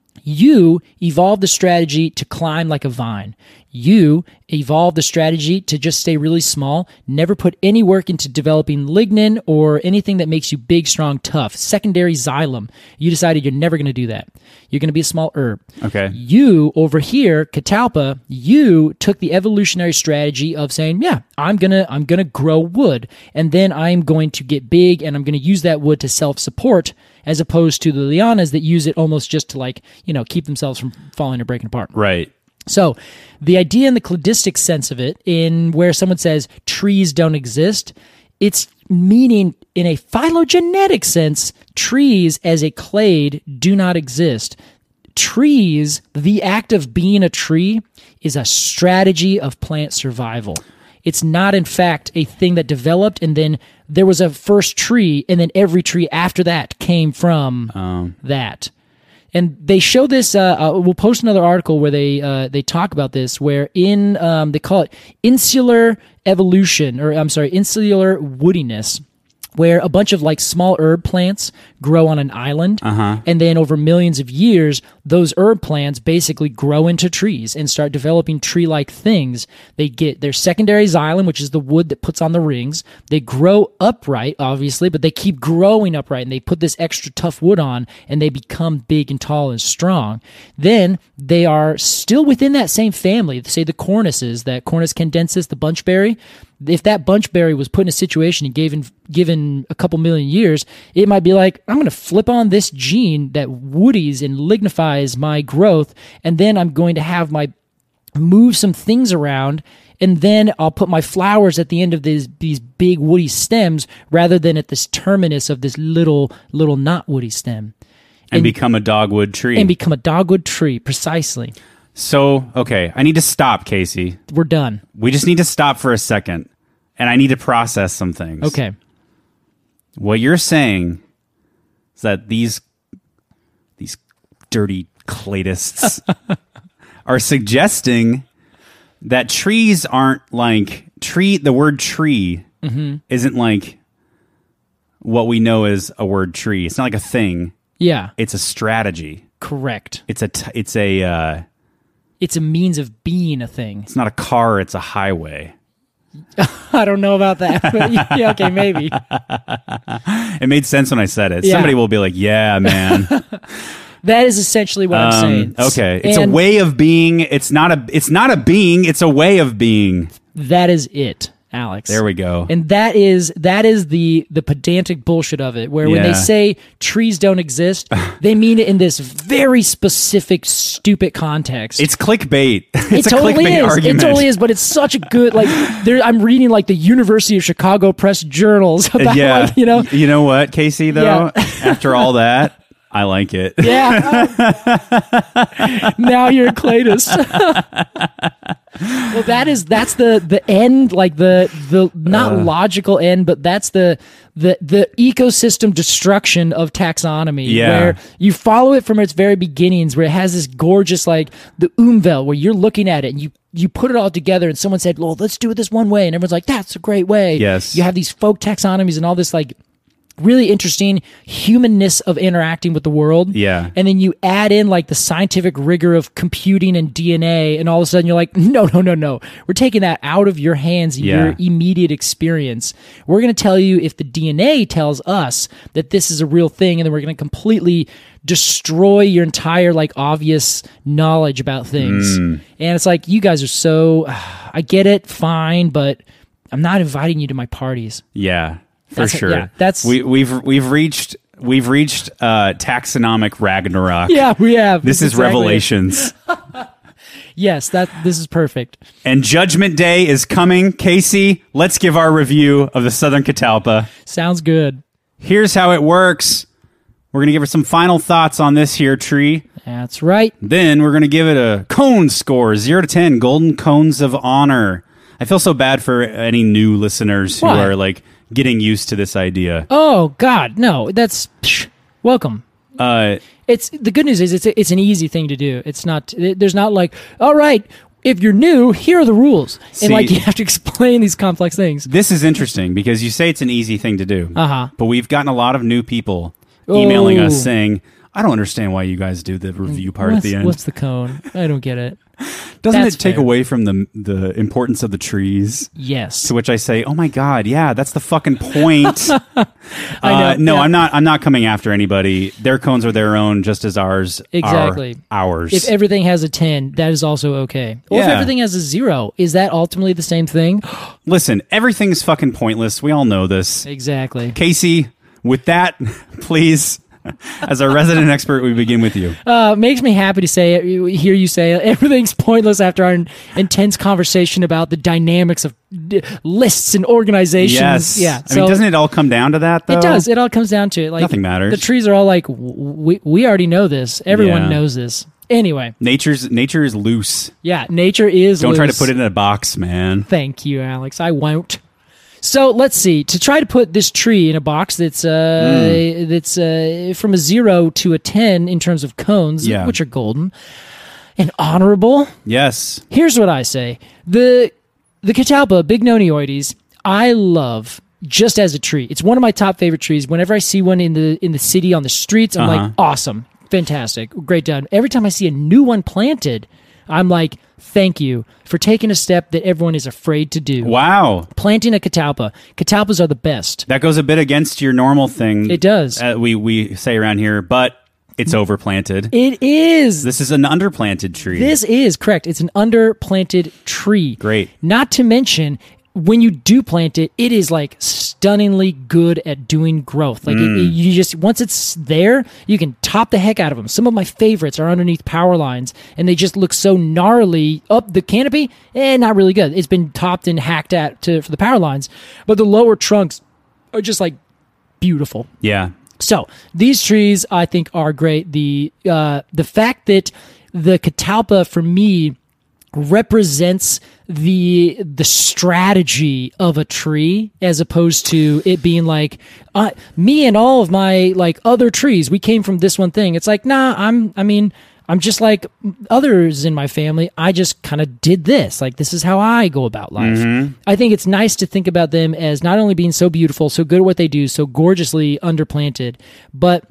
You evolved the strategy to climb like a vine. You evolved the strategy to just stay really small, never put any work into developing lignin or anything that makes you big, strong, tough. Secondary xylem. You decided you're never going to do that. You're going to be a small herb. Okay. You, over here, catalpa, you took the evolutionary strategy of saying, yeah, I'm going to I'm going to grow wood, and then I'm going to get big, and I'm going to use that wood to self-support, as opposed to the lianas that use it almost just to, like, you know, keep themselves from falling or breaking apart. Right. So the idea in the cladistic sense of it, in where someone says trees don't exist, it's meaning in a phylogenetic sense, trees as a clade do not exist. Trees, the act of being a tree, is a strategy of plant survival. It's not, in fact, a thing that developed and then there was a first tree and then every tree after that came from Um. that. And they show this. Uh, uh, we'll post another article where they uh, they talk about this. Where in um, they call it insular evolution, or I'm sorry, insular woodiness, where a bunch of like small herb plants grow on an island, Uh-huh. and then over millions of years, those herb plants basically grow into trees and start developing tree-like things. They get their secondary xylem, which is the wood that puts on the rings. They grow upright, obviously, but they keep growing upright, and they put this extra tough wood on, and they become big and tall and strong. Then they are still within that same family, say the cornices, that Cornus candensis, the bunchberry. If that bunchberry was put in a situation and given given a couple million years, it might be like, I'm going to flip on this gene that woodies and lignifies my growth, and then I'm going to have my move some things around, and then I'll put my flowers at the end of these these big woody stems rather than at this terminus of this little little not woody stem, And, and become a dogwood tree. and become a dogwood tree. Precisely. So, okay, I need to stop, Casey. We're done. We just need to stop for a second, and I need to process some things. Okay. What you're saying is that these these dirty cladists are suggesting that trees aren't like tree. The word tree Mm-hmm. isn't like what we know as a word tree. It's not like a thing. Yeah. It's a strategy. Correct. It's a. T- it's a. Uh, It's a means of being a thing. it's not a car. It's a highway. I don't know about that. But yeah, okay, maybe. It made sense when I said it. Yeah. Somebody will be like, "Yeah, man." That is essentially what I'm Um, saying. okay, it's And a way of being. It's not a. It's not a being. It's a way of being. That is it. Alex. There we go. And that is that is the the pedantic bullshit of it, where when Yeah. they say trees don't exist, they mean it in this very specific, stupid context. It's clickbait. It's it a totally clickbait is. argument. It totally is, but it's such a good like. There, I'm reading like the University of Chicago Press journals about yeah. like, you know. You know what, Casey? Though Yeah. after all that, I like it. Yeah. Now you're Cletus. Well, that is that's the the end, like the the not Uh. logical end, but that's the the the ecosystem destruction of taxonomy. Yeah. Where you follow it from its very beginnings, where it has this gorgeous like the Umwelt, where you're looking at it and you you put it all together, and someone said, "Well, let's do it this one way," and everyone's like, "That's a great way." Yes. You have these folk taxonomies and all this like really interesting humanness of interacting with the world. Yeah. And then you add in like the scientific rigor of computing and D N A, and all of a sudden you're like, no, no, no, no. We're taking that out of your hands, Yeah. your immediate experience. We're going to tell you if the D N A tells us that this is a real thing, and then we're going to completely destroy your entire like obvious knowledge about things. Mm. And it's like, you guys are so, I get it, fine, but I'm not inviting you to my parties. Yeah. For That's- sure. yeah, that's- we, we've we've reached we've reached uh, taxonomic Ragnarok. Yeah, we have. This That's is exactly it. Revelations. Yes, that this is perfect. And Judgment Day is coming. Casey, let's give our review of the Southern Catalpa. Sounds good. Here's how it works. We're going to give her some final thoughts on this here tree. That's right. Then we're going to give it a cone score, zero to ten, golden cones of honor. I feel so bad for any new listeners who Why? are like getting used to this idea. Oh God, no. That's psh, welcome. Uh, It's the good news is it's a, it's an easy thing to do. It's not. There's not like, all right, if you're new, here are the rules, See- and like you have to explain these complex things. this is interesting because you say it's an easy thing to do. Uh-huh. But we've gotten a lot of new people emailing Oh. us saying, I don't understand why you guys do the review part What's, at the end. what's the cone? I don't get it. Doesn't that's it take fair. away from the the importance of the trees? Yes. To which I say, "Oh my God, yeah, that's the fucking point." I know, Uh, no, yeah. I'm not. I'm not coming after anybody. Their cones are their own, just as ours Exactly. are ours. If everything has a ten, that is also okay. Or if Yeah. everything has a zero, is that ultimately the same thing? Listen, everything's fucking pointless. We all know this. Exactly. Casey, with that, please, as our resident expert, we begin with you. Uh, makes me happy to say hear you say everything's pointless after our intense conversation about the dynamics of d- lists and organizations. Yes. Yeah. I mean, doesn't it all come down to that, though? It does. It all comes down to it. Like Nothing matters. The trees are all like, w- we we already know this. Everyone Yeah. knows this. Anyway, Nature's nature is loose. yeah, nature is. Don't try to loose. put it in a box, man. Thank you, Alex. I won't. So let's see. To try to put this tree in a box that's uh, Hmm. that's uh, from a zero to a ten in terms of cones, Yeah. which are golden and honorable. Yes. Here's what I say: the the Catalpa Bignonioides, I love just as a tree. It's one of my top favorite trees. Whenever I see one in the in the city on the streets, I'm Uh-huh. like, awesome, fantastic, great done. Every time I see a new one planted, I'm like, thank you for taking a step that everyone is afraid to do. Wow. Planting a catalpa. Catalpas are the best. That goes a bit against your normal thing. It does. Uh, we we say around here, but it's overplanted. It is. This is an underplanted tree. This is correct. It's an underplanted tree. Great. Not to mention, when you do plant it, it is like stunningly good at doing growth. Like it, Mm. it- you just once it's there, you can top the heck out of them. Some of my favorites are underneath power lines, and they just look so gnarly up the canopy. Eh, not really good. It's been topped and hacked at to for the power lines, but the lower trunks are just like beautiful. Yeah. So these trees, I think, are great. The uh, the fact that the catalpa for me represents the the strategy of a tree as opposed to it being like uh, me and all of my like other trees. We came from this one thing. It's like nah. I'm. I mean. I'm just like others in my family. I just kind of did this. Like, this is how I go about life. I think it's nice to think about them as not only being so beautiful, so good at what they do, so gorgeously underplanted, but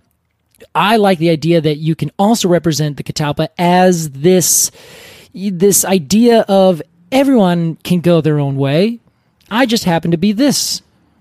I like the idea that you can also represent the catalpa as this, this idea of everyone can go their own way. I just happen to be this.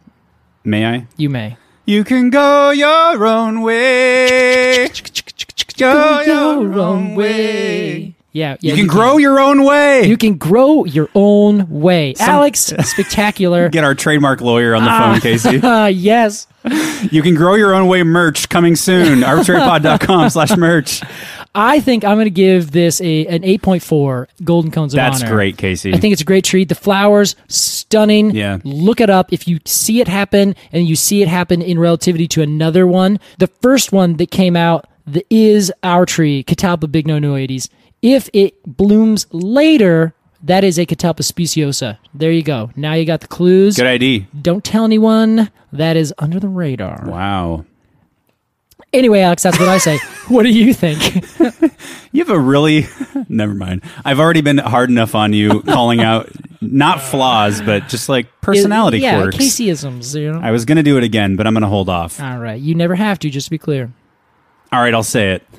May I? You may. You can go your own way. Go your own way. Yeah, yeah. you can grow your own way. You can grow your own way. Alex, spectacular. Get our trademark lawyer on the phone, Casey. Uh, yes. You can grow your own way merch coming soon. arbitrary pod dot com slash merch. I think I'm going to give this a an eight point four Golden Cones of That's Honor. great, Casey. I think it's a great treat. The flowers, stunning. Yeah. Look it up. If you see it happen and you see it happen in relativity to another one, the first one that came out the, is our tree, Catalpa bignonoides. If it blooms later, that is a Catalpa speciosa. There you go. Now you got the clues. Good idea. Don't tell anyone. That is under the radar. Wow. Anyway, Alex, that's what I say. What do you think? You have a really... Never mind. I've already been hard enough on you calling out not flaws, but just like personality yeah, quirks. Caseyisms, you know? I was going to do it again, but I'm going to hold off. All right. You never have to, just to be clear. All right, I'll say it.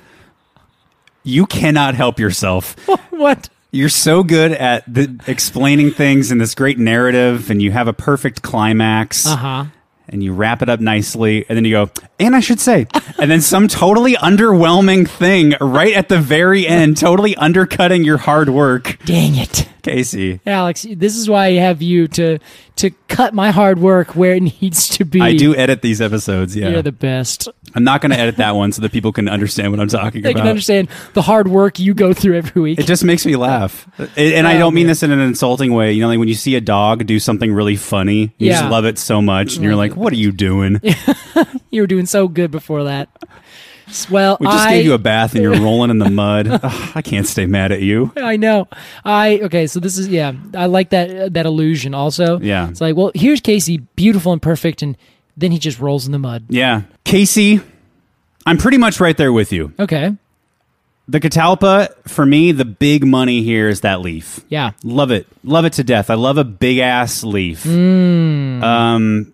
You cannot help yourself. What? You're so good at the, explaining things in this great narrative, and you have a perfect climax. Uh-huh. And you wrap it up nicely, and then you go, and I should say, and then some totally underwhelming thing right at the very end, totally undercutting your hard work. Dang it. Casey. Alex, this is why I have you to to cut my hard work where it needs to be. I do edit these episodes, yeah. You're the best. I'm not going to edit that one so that people can understand what I'm talking They about. can understand the hard work you go through every week. It just makes me laugh. And I Oh, don't mean man. this in an insulting way. You know, like when you see a dog do something really funny, you Yeah. just love it so much, and you're like, what are you doing? You were doing so good before that. S- Well, We just I, gave you a bath and you're rolling in the mud. Ugh, I can't stay mad at you. I know. I okay. So this is yeah. I like that that illusion. Also, Yeah. It's like, well, here's Casey, beautiful and perfect, and then he just rolls in the mud. Yeah. Casey, I'm pretty much right there with you. Okay. The Catalpa, for me, the big money here is that leaf. Yeah. Love it. Love it to death. I love a big ass leaf. Mm. Um,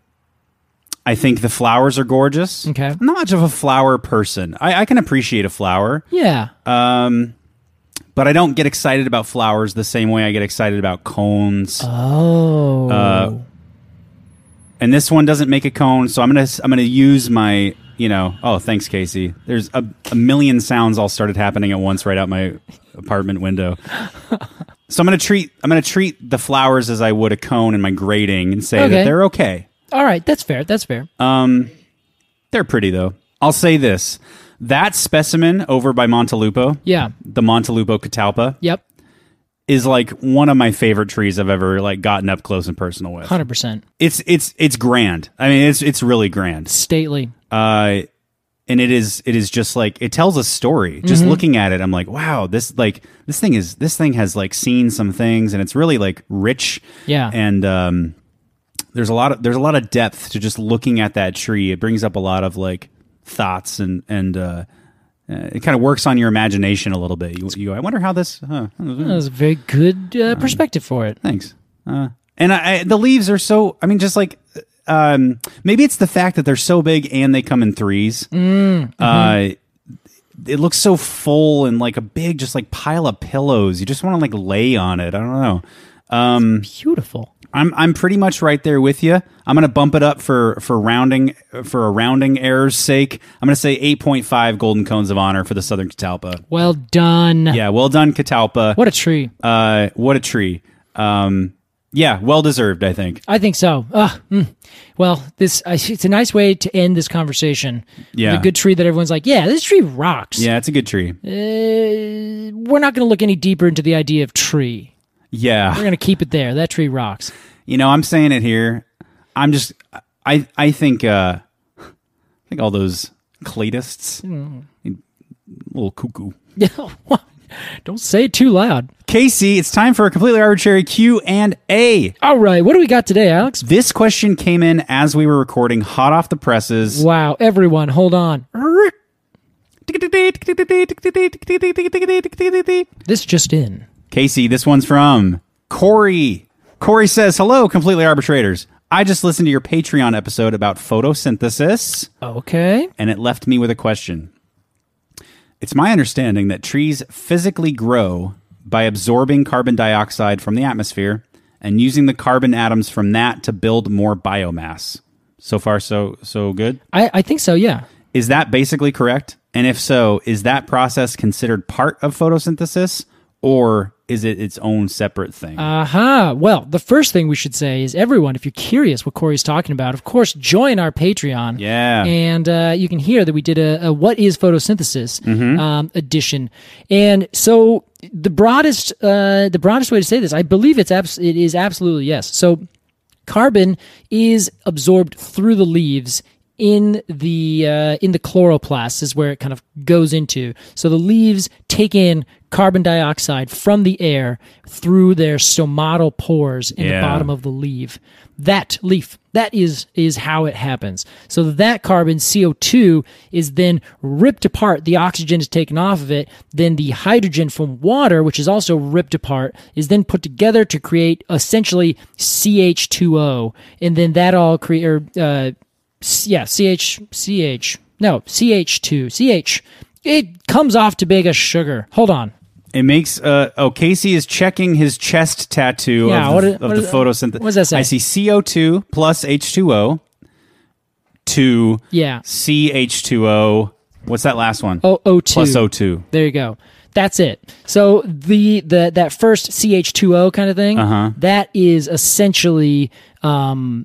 I think the flowers are gorgeous. Okay. I'm not much of a flower person. I, I can appreciate a flower. Yeah. Um, but I don't get excited about flowers the same way I get excited about cones. Oh. Uh, and this one doesn't make a cone, so I'm gonna I'm gonna use my you know. Oh, thanks, Casey. There's a, a million sounds all started happening at once right out my apartment window. So I'm gonna treat I'm gonna treat the flowers as I would a cone in my grading and say Okay. that they're okay. All right. That's fair. That's fair. Um, they're pretty though. I'll say this: that specimen over by Montelupo, Yeah. the Montelupo Catalpa, Yep. is like one of my favorite trees I've ever like gotten up close and personal with. Hundred percent. It's it's it's grand. I mean, it's it's really grand. Stately. Uh, and it is it is just like it tells a story. Just looking at it, I'm like, wow, this like this thing is this thing has like seen some things, and it's really like rich. Yeah. And um, there's a lot of there's a lot of depth to just looking at that tree. It brings up a lot of like thoughts and and uh, uh, it kind of works on your imagination a little bit. You, you go, I wonder how this. Huh, That was a very good uh, perspective for it. Thanks. Uh, and I, I, the leaves are so, I mean, just like, um, maybe it's the fact that they're so big and they come in threes. Mm, mm-hmm. uh, it looks so full and like a big, just like pile of pillows. You just want to like lay on it. I don't know. Um, Beautiful. I'm I'm pretty much right there with you. I'm gonna bump it up for for rounding for a rounding error's sake. I'm gonna say eight point five Golden Cones of Honor for the Southern Catalpa. Well done. Yeah, well done, Catalpa. What a tree. Uh, what a tree. Um, yeah, well deserved, I think. I think so. Uh, mm. Well, this I, it's a nice way to end this conversation. Yeah. With a good tree that everyone's like, yeah, this tree rocks. Yeah, it's a good tree. Uh, we're not going to look any deeper into the idea of tree. Yeah. We're going to keep it there. That tree rocks. You know, I'm saying it here. I'm just, I I think, uh, I think all those cladists, Mm. a little cuckoo. Yeah. Don't say it too loud. Casey, it's time for a completely arbitrary Q and A. All right. What do we got today, Alex? This question came in as we were recording, hot off the presses. Wow. Everyone, hold on. This just in. Casey, this one's from Corey. Corey says, hello, completely arbitrators. I just listened to your Patreon episode about photosynthesis, Okay. and it left me with a question. It's my understanding that trees physically grow by absorbing carbon dioxide from the atmosphere and using the carbon atoms from that to build more biomass. So far, so so good? I, I think so, yeah. Is that basically correct? And if so, is that process considered part of photosynthesis, or is it its own separate thing? Aha. Uh-huh. Well, the first thing we should say is, everyone, if you're curious what Corey's talking about, of course, join our Patreon. Yeah. And uh, you can hear that we did a, a What is Photosynthesis Mm-hmm. um, edition. And so the broadest uh, the broadest way to say this, I believe it's abs- it is absolutely yes. So carbon is absorbed through the leaves in the uh, in the chloroplast is where it kind of goes into. So the leaves take in carbon dioxide from the air through their stomatal pores in Yeah. the bottom of the leaf. That leaf, that is is how it happens. So that carbon, C O two, is then ripped apart. The oxygen is taken off of it. Then the hydrogen from water, which is also ripped apart, is then put together to create essentially C H two O. And then that all create, or uh, yeah, C H, C H, no, C H two, C H. It comes off to make a sugar. Hold on. It makes, uh, oh, Casey is checking his chest tattoo Yeah, of what the, is- of what the is- photosynthesis. what does that say? I see C O two plus H two O to Yeah. C H two O. What's that last one? O O2. Plus O two. There you go. That's it. So the the that first C H two O kind of thing, Uh-huh. that is essentially um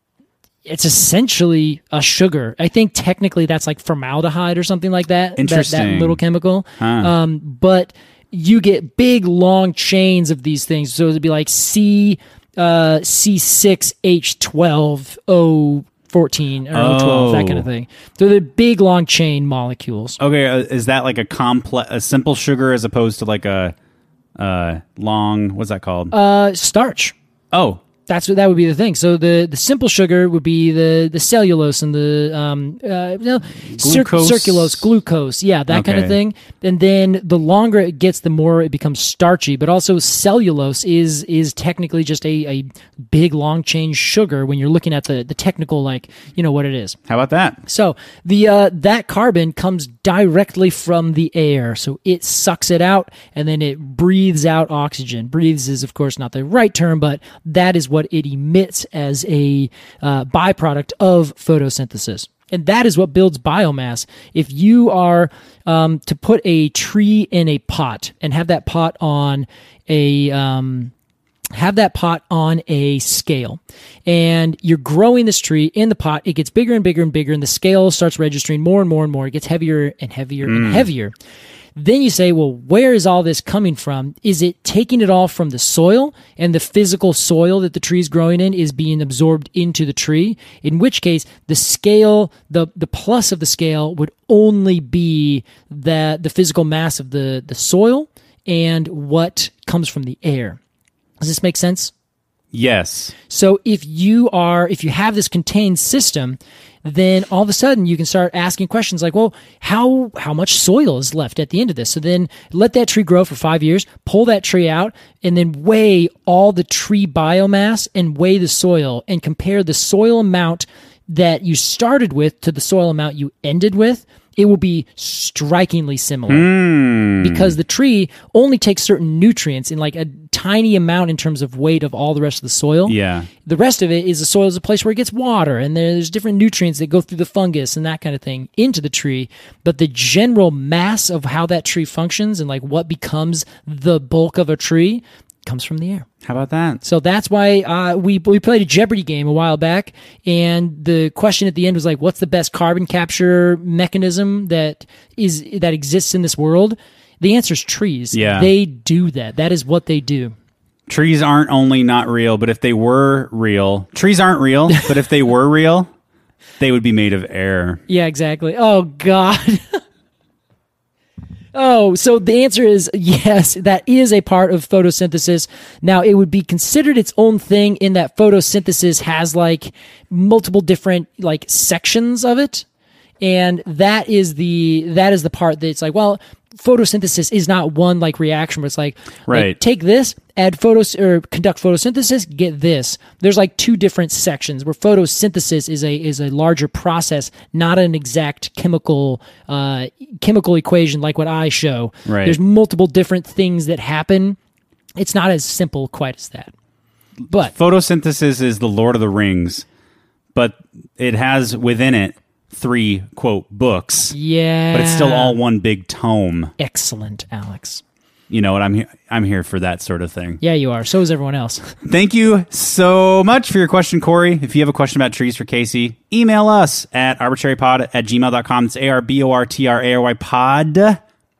it's essentially a sugar. I think technically that's like formaldehyde or something like that. that- That, Interesting. little chemical. Huh. Um, but you get big long chains of these things. So it'd be like C uh, C six H twelve O fourteen or O twelve, that kind of Oh. thing. So they're big long chain molecules. Okay, uh, is that like a complex, a simple sugar as opposed to like a uh, long, what's that called? Uh, starch. oh, That's what that would be the thing. So the, the simple sugar would be the, the cellulose and the um uh no, cir- Glucose? circulose, glucose, yeah, that kind of Okay. thing. And then the longer it gets, the more it becomes starchy. But also cellulose is is technically just a, a big long chain sugar when you're looking at the, the technical, like, you know what it is. how about that? So the uh, that carbon comes directly from the air. So it sucks it out and then it breathes out oxygen. Breathes is, of course, not the right term, but that is what it emits as a uh, byproduct of photosynthesis. And that is what builds biomass. If you are um, to put a tree in a pot and have that pot on a... Um, have that pot on a scale and you're growing this tree in the pot, it gets bigger and bigger and bigger and the scale starts registering more and more and more. It gets heavier and heavier and heavier. Then you say, well, where is all this coming from? Is it taking it all from the soil and the physical soil that the tree is growing in is being absorbed into the tree? In which case, the scale, the, the plus of the scale would only be the, the physical mass of the, the soil and what comes from the air. Does this make sense? Yes. So if you are, if you have this contained system, then all of a sudden you can start asking questions like, well, how how much soil is left at the end of this? So then let that tree grow for five years, pull that tree out, and then weigh all the tree biomass and weigh the soil and compare the soil amount that you started with to the soil amount you ended with. It will be strikingly similar Hmm. because the tree only takes certain nutrients in like a tiny amount in terms of weight of all the rest of the soil. Yeah. The rest of it is the soil is a place where it gets water and there's different nutrients that go through the fungus and that kind of thing into the tree. But the general mass of how that tree functions and like what becomes the bulk of a tree comes from the air. How about that? So that's why uh, we we played a Jeopardy game a while back, and the question at the end was like, "What's the best carbon capture mechanism that is that exists in this world?" The answer is trees. Yeah. They do that. That is what they do. Trees aren't only not real, but if they were real, trees aren't real, but if they were real, they would be made of air. Yeah, exactly. Oh God. Oh, so the answer is yes, that is a part of photosynthesis. Now, it would be considered its own thing in that photosynthesis has like multiple different like sections of it. And that is the that is the part that's like, well, photosynthesis is not one like reaction where it's like, Right. like, take this, add photos or conduct photosynthesis, get this. There's like two different sections where photosynthesis is a is a larger process, not an exact chemical uh, chemical equation like what I show. Right. There's multiple different things that happen. It's not as simple quite as that. But Photosynthesis is the Lord of the Rings, but it has within it three, quote, books, yeah, but it's still all one big tome. excellent, Alex. you know what? I'm here. I'm here for that sort of thing. Yeah, you are. So is everyone else. Thank you so much for your question, Corey. If you have a question about trees for Casey, email us at arbitrarypod at gmail dot com. It's A R B O R T R A R Y pod.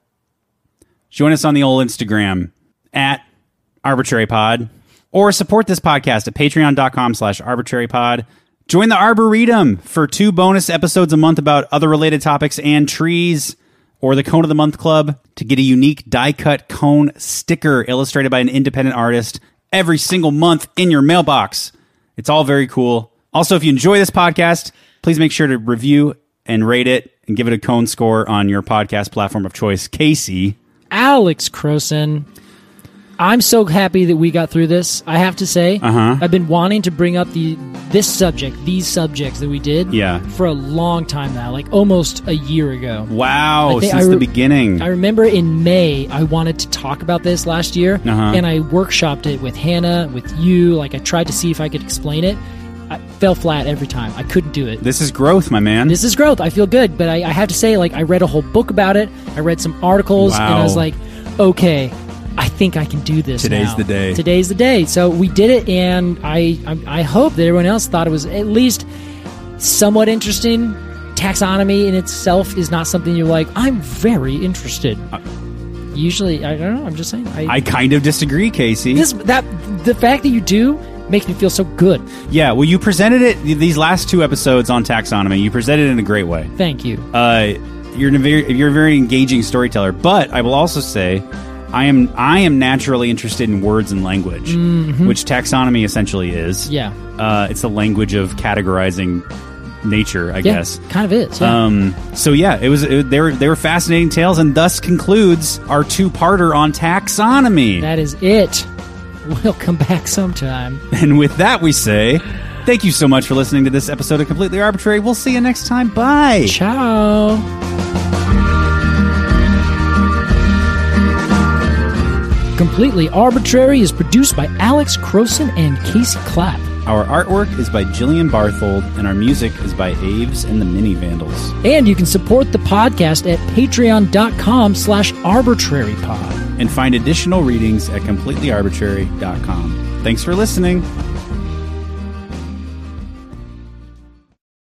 Join us on the old Instagram at arbitrarypod, or support this podcast at patreon dot com slash arbitrarypod. Join the Arboretum for two bonus episodes a month about other related topics and trees, or the Cone of the Month Club to get a unique die-cut cone sticker illustrated by an independent artist every single month in your mailbox. It's all very cool. Also, if you enjoy this podcast, please make sure to review and rate it and give it a cone score on your podcast platform of choice. Casey. Alex Croson. I'm so happy that we got through this. I have to say, uh-huh. I've been wanting to bring up the this subject, these subjects that we did, yeah. for a long time now, like almost a year ago. Wow, since I re- the beginning. I remember in May, I wanted to talk about this last year, uh-huh. and I workshopped it with Hannah, with you. Like I tried to see if I could explain it. I fell flat every time. I couldn't do it. This is growth, my man. This is growth. I feel good, but I, I have to say, like I read a whole book about it. I read some articles, wow. and I was like, okay, I think I can do this. Today's now. the day. Today's the day. So we did it, and I, I I hope that everyone else thought it was at least somewhat interesting. Taxonomy in itself is not something you're like, I'm very interested. Uh, Usually, I don't know. I'm just saying. I, I kind of disagree, Casey. This that the fact that you do makes me feel so good. Yeah, well, you presented it these last two episodes on taxonomy. You presented it in a great way. Thank you. Uh, you're a very you're a very engaging storyteller. But I will also say, I am I am naturally interested in words and language, mm-hmm. which taxonomy essentially is. Yeah, uh, it's the language of categorizing nature, I yeah, guess. Kind of is. Yeah. Um. So yeah, it was. It, they were they were fascinating tales, and thus concludes our two-parter on taxonomy. That is it. We'll come back sometime. And with that, we say, thank you so much for listening to this episode of Completely Arbitrary. We'll see you next time. Bye. Ciao. Completely Arbitrary is produced by Alex Croson and Casey Clapp. Our artwork is by Jillian Barthold, and our music is by Aves and the Mini Vandals. And you can support the podcast at patreon dot com slash arbitrarypod. And find additional readings at completely arbitrary dot com. Thanks for listening.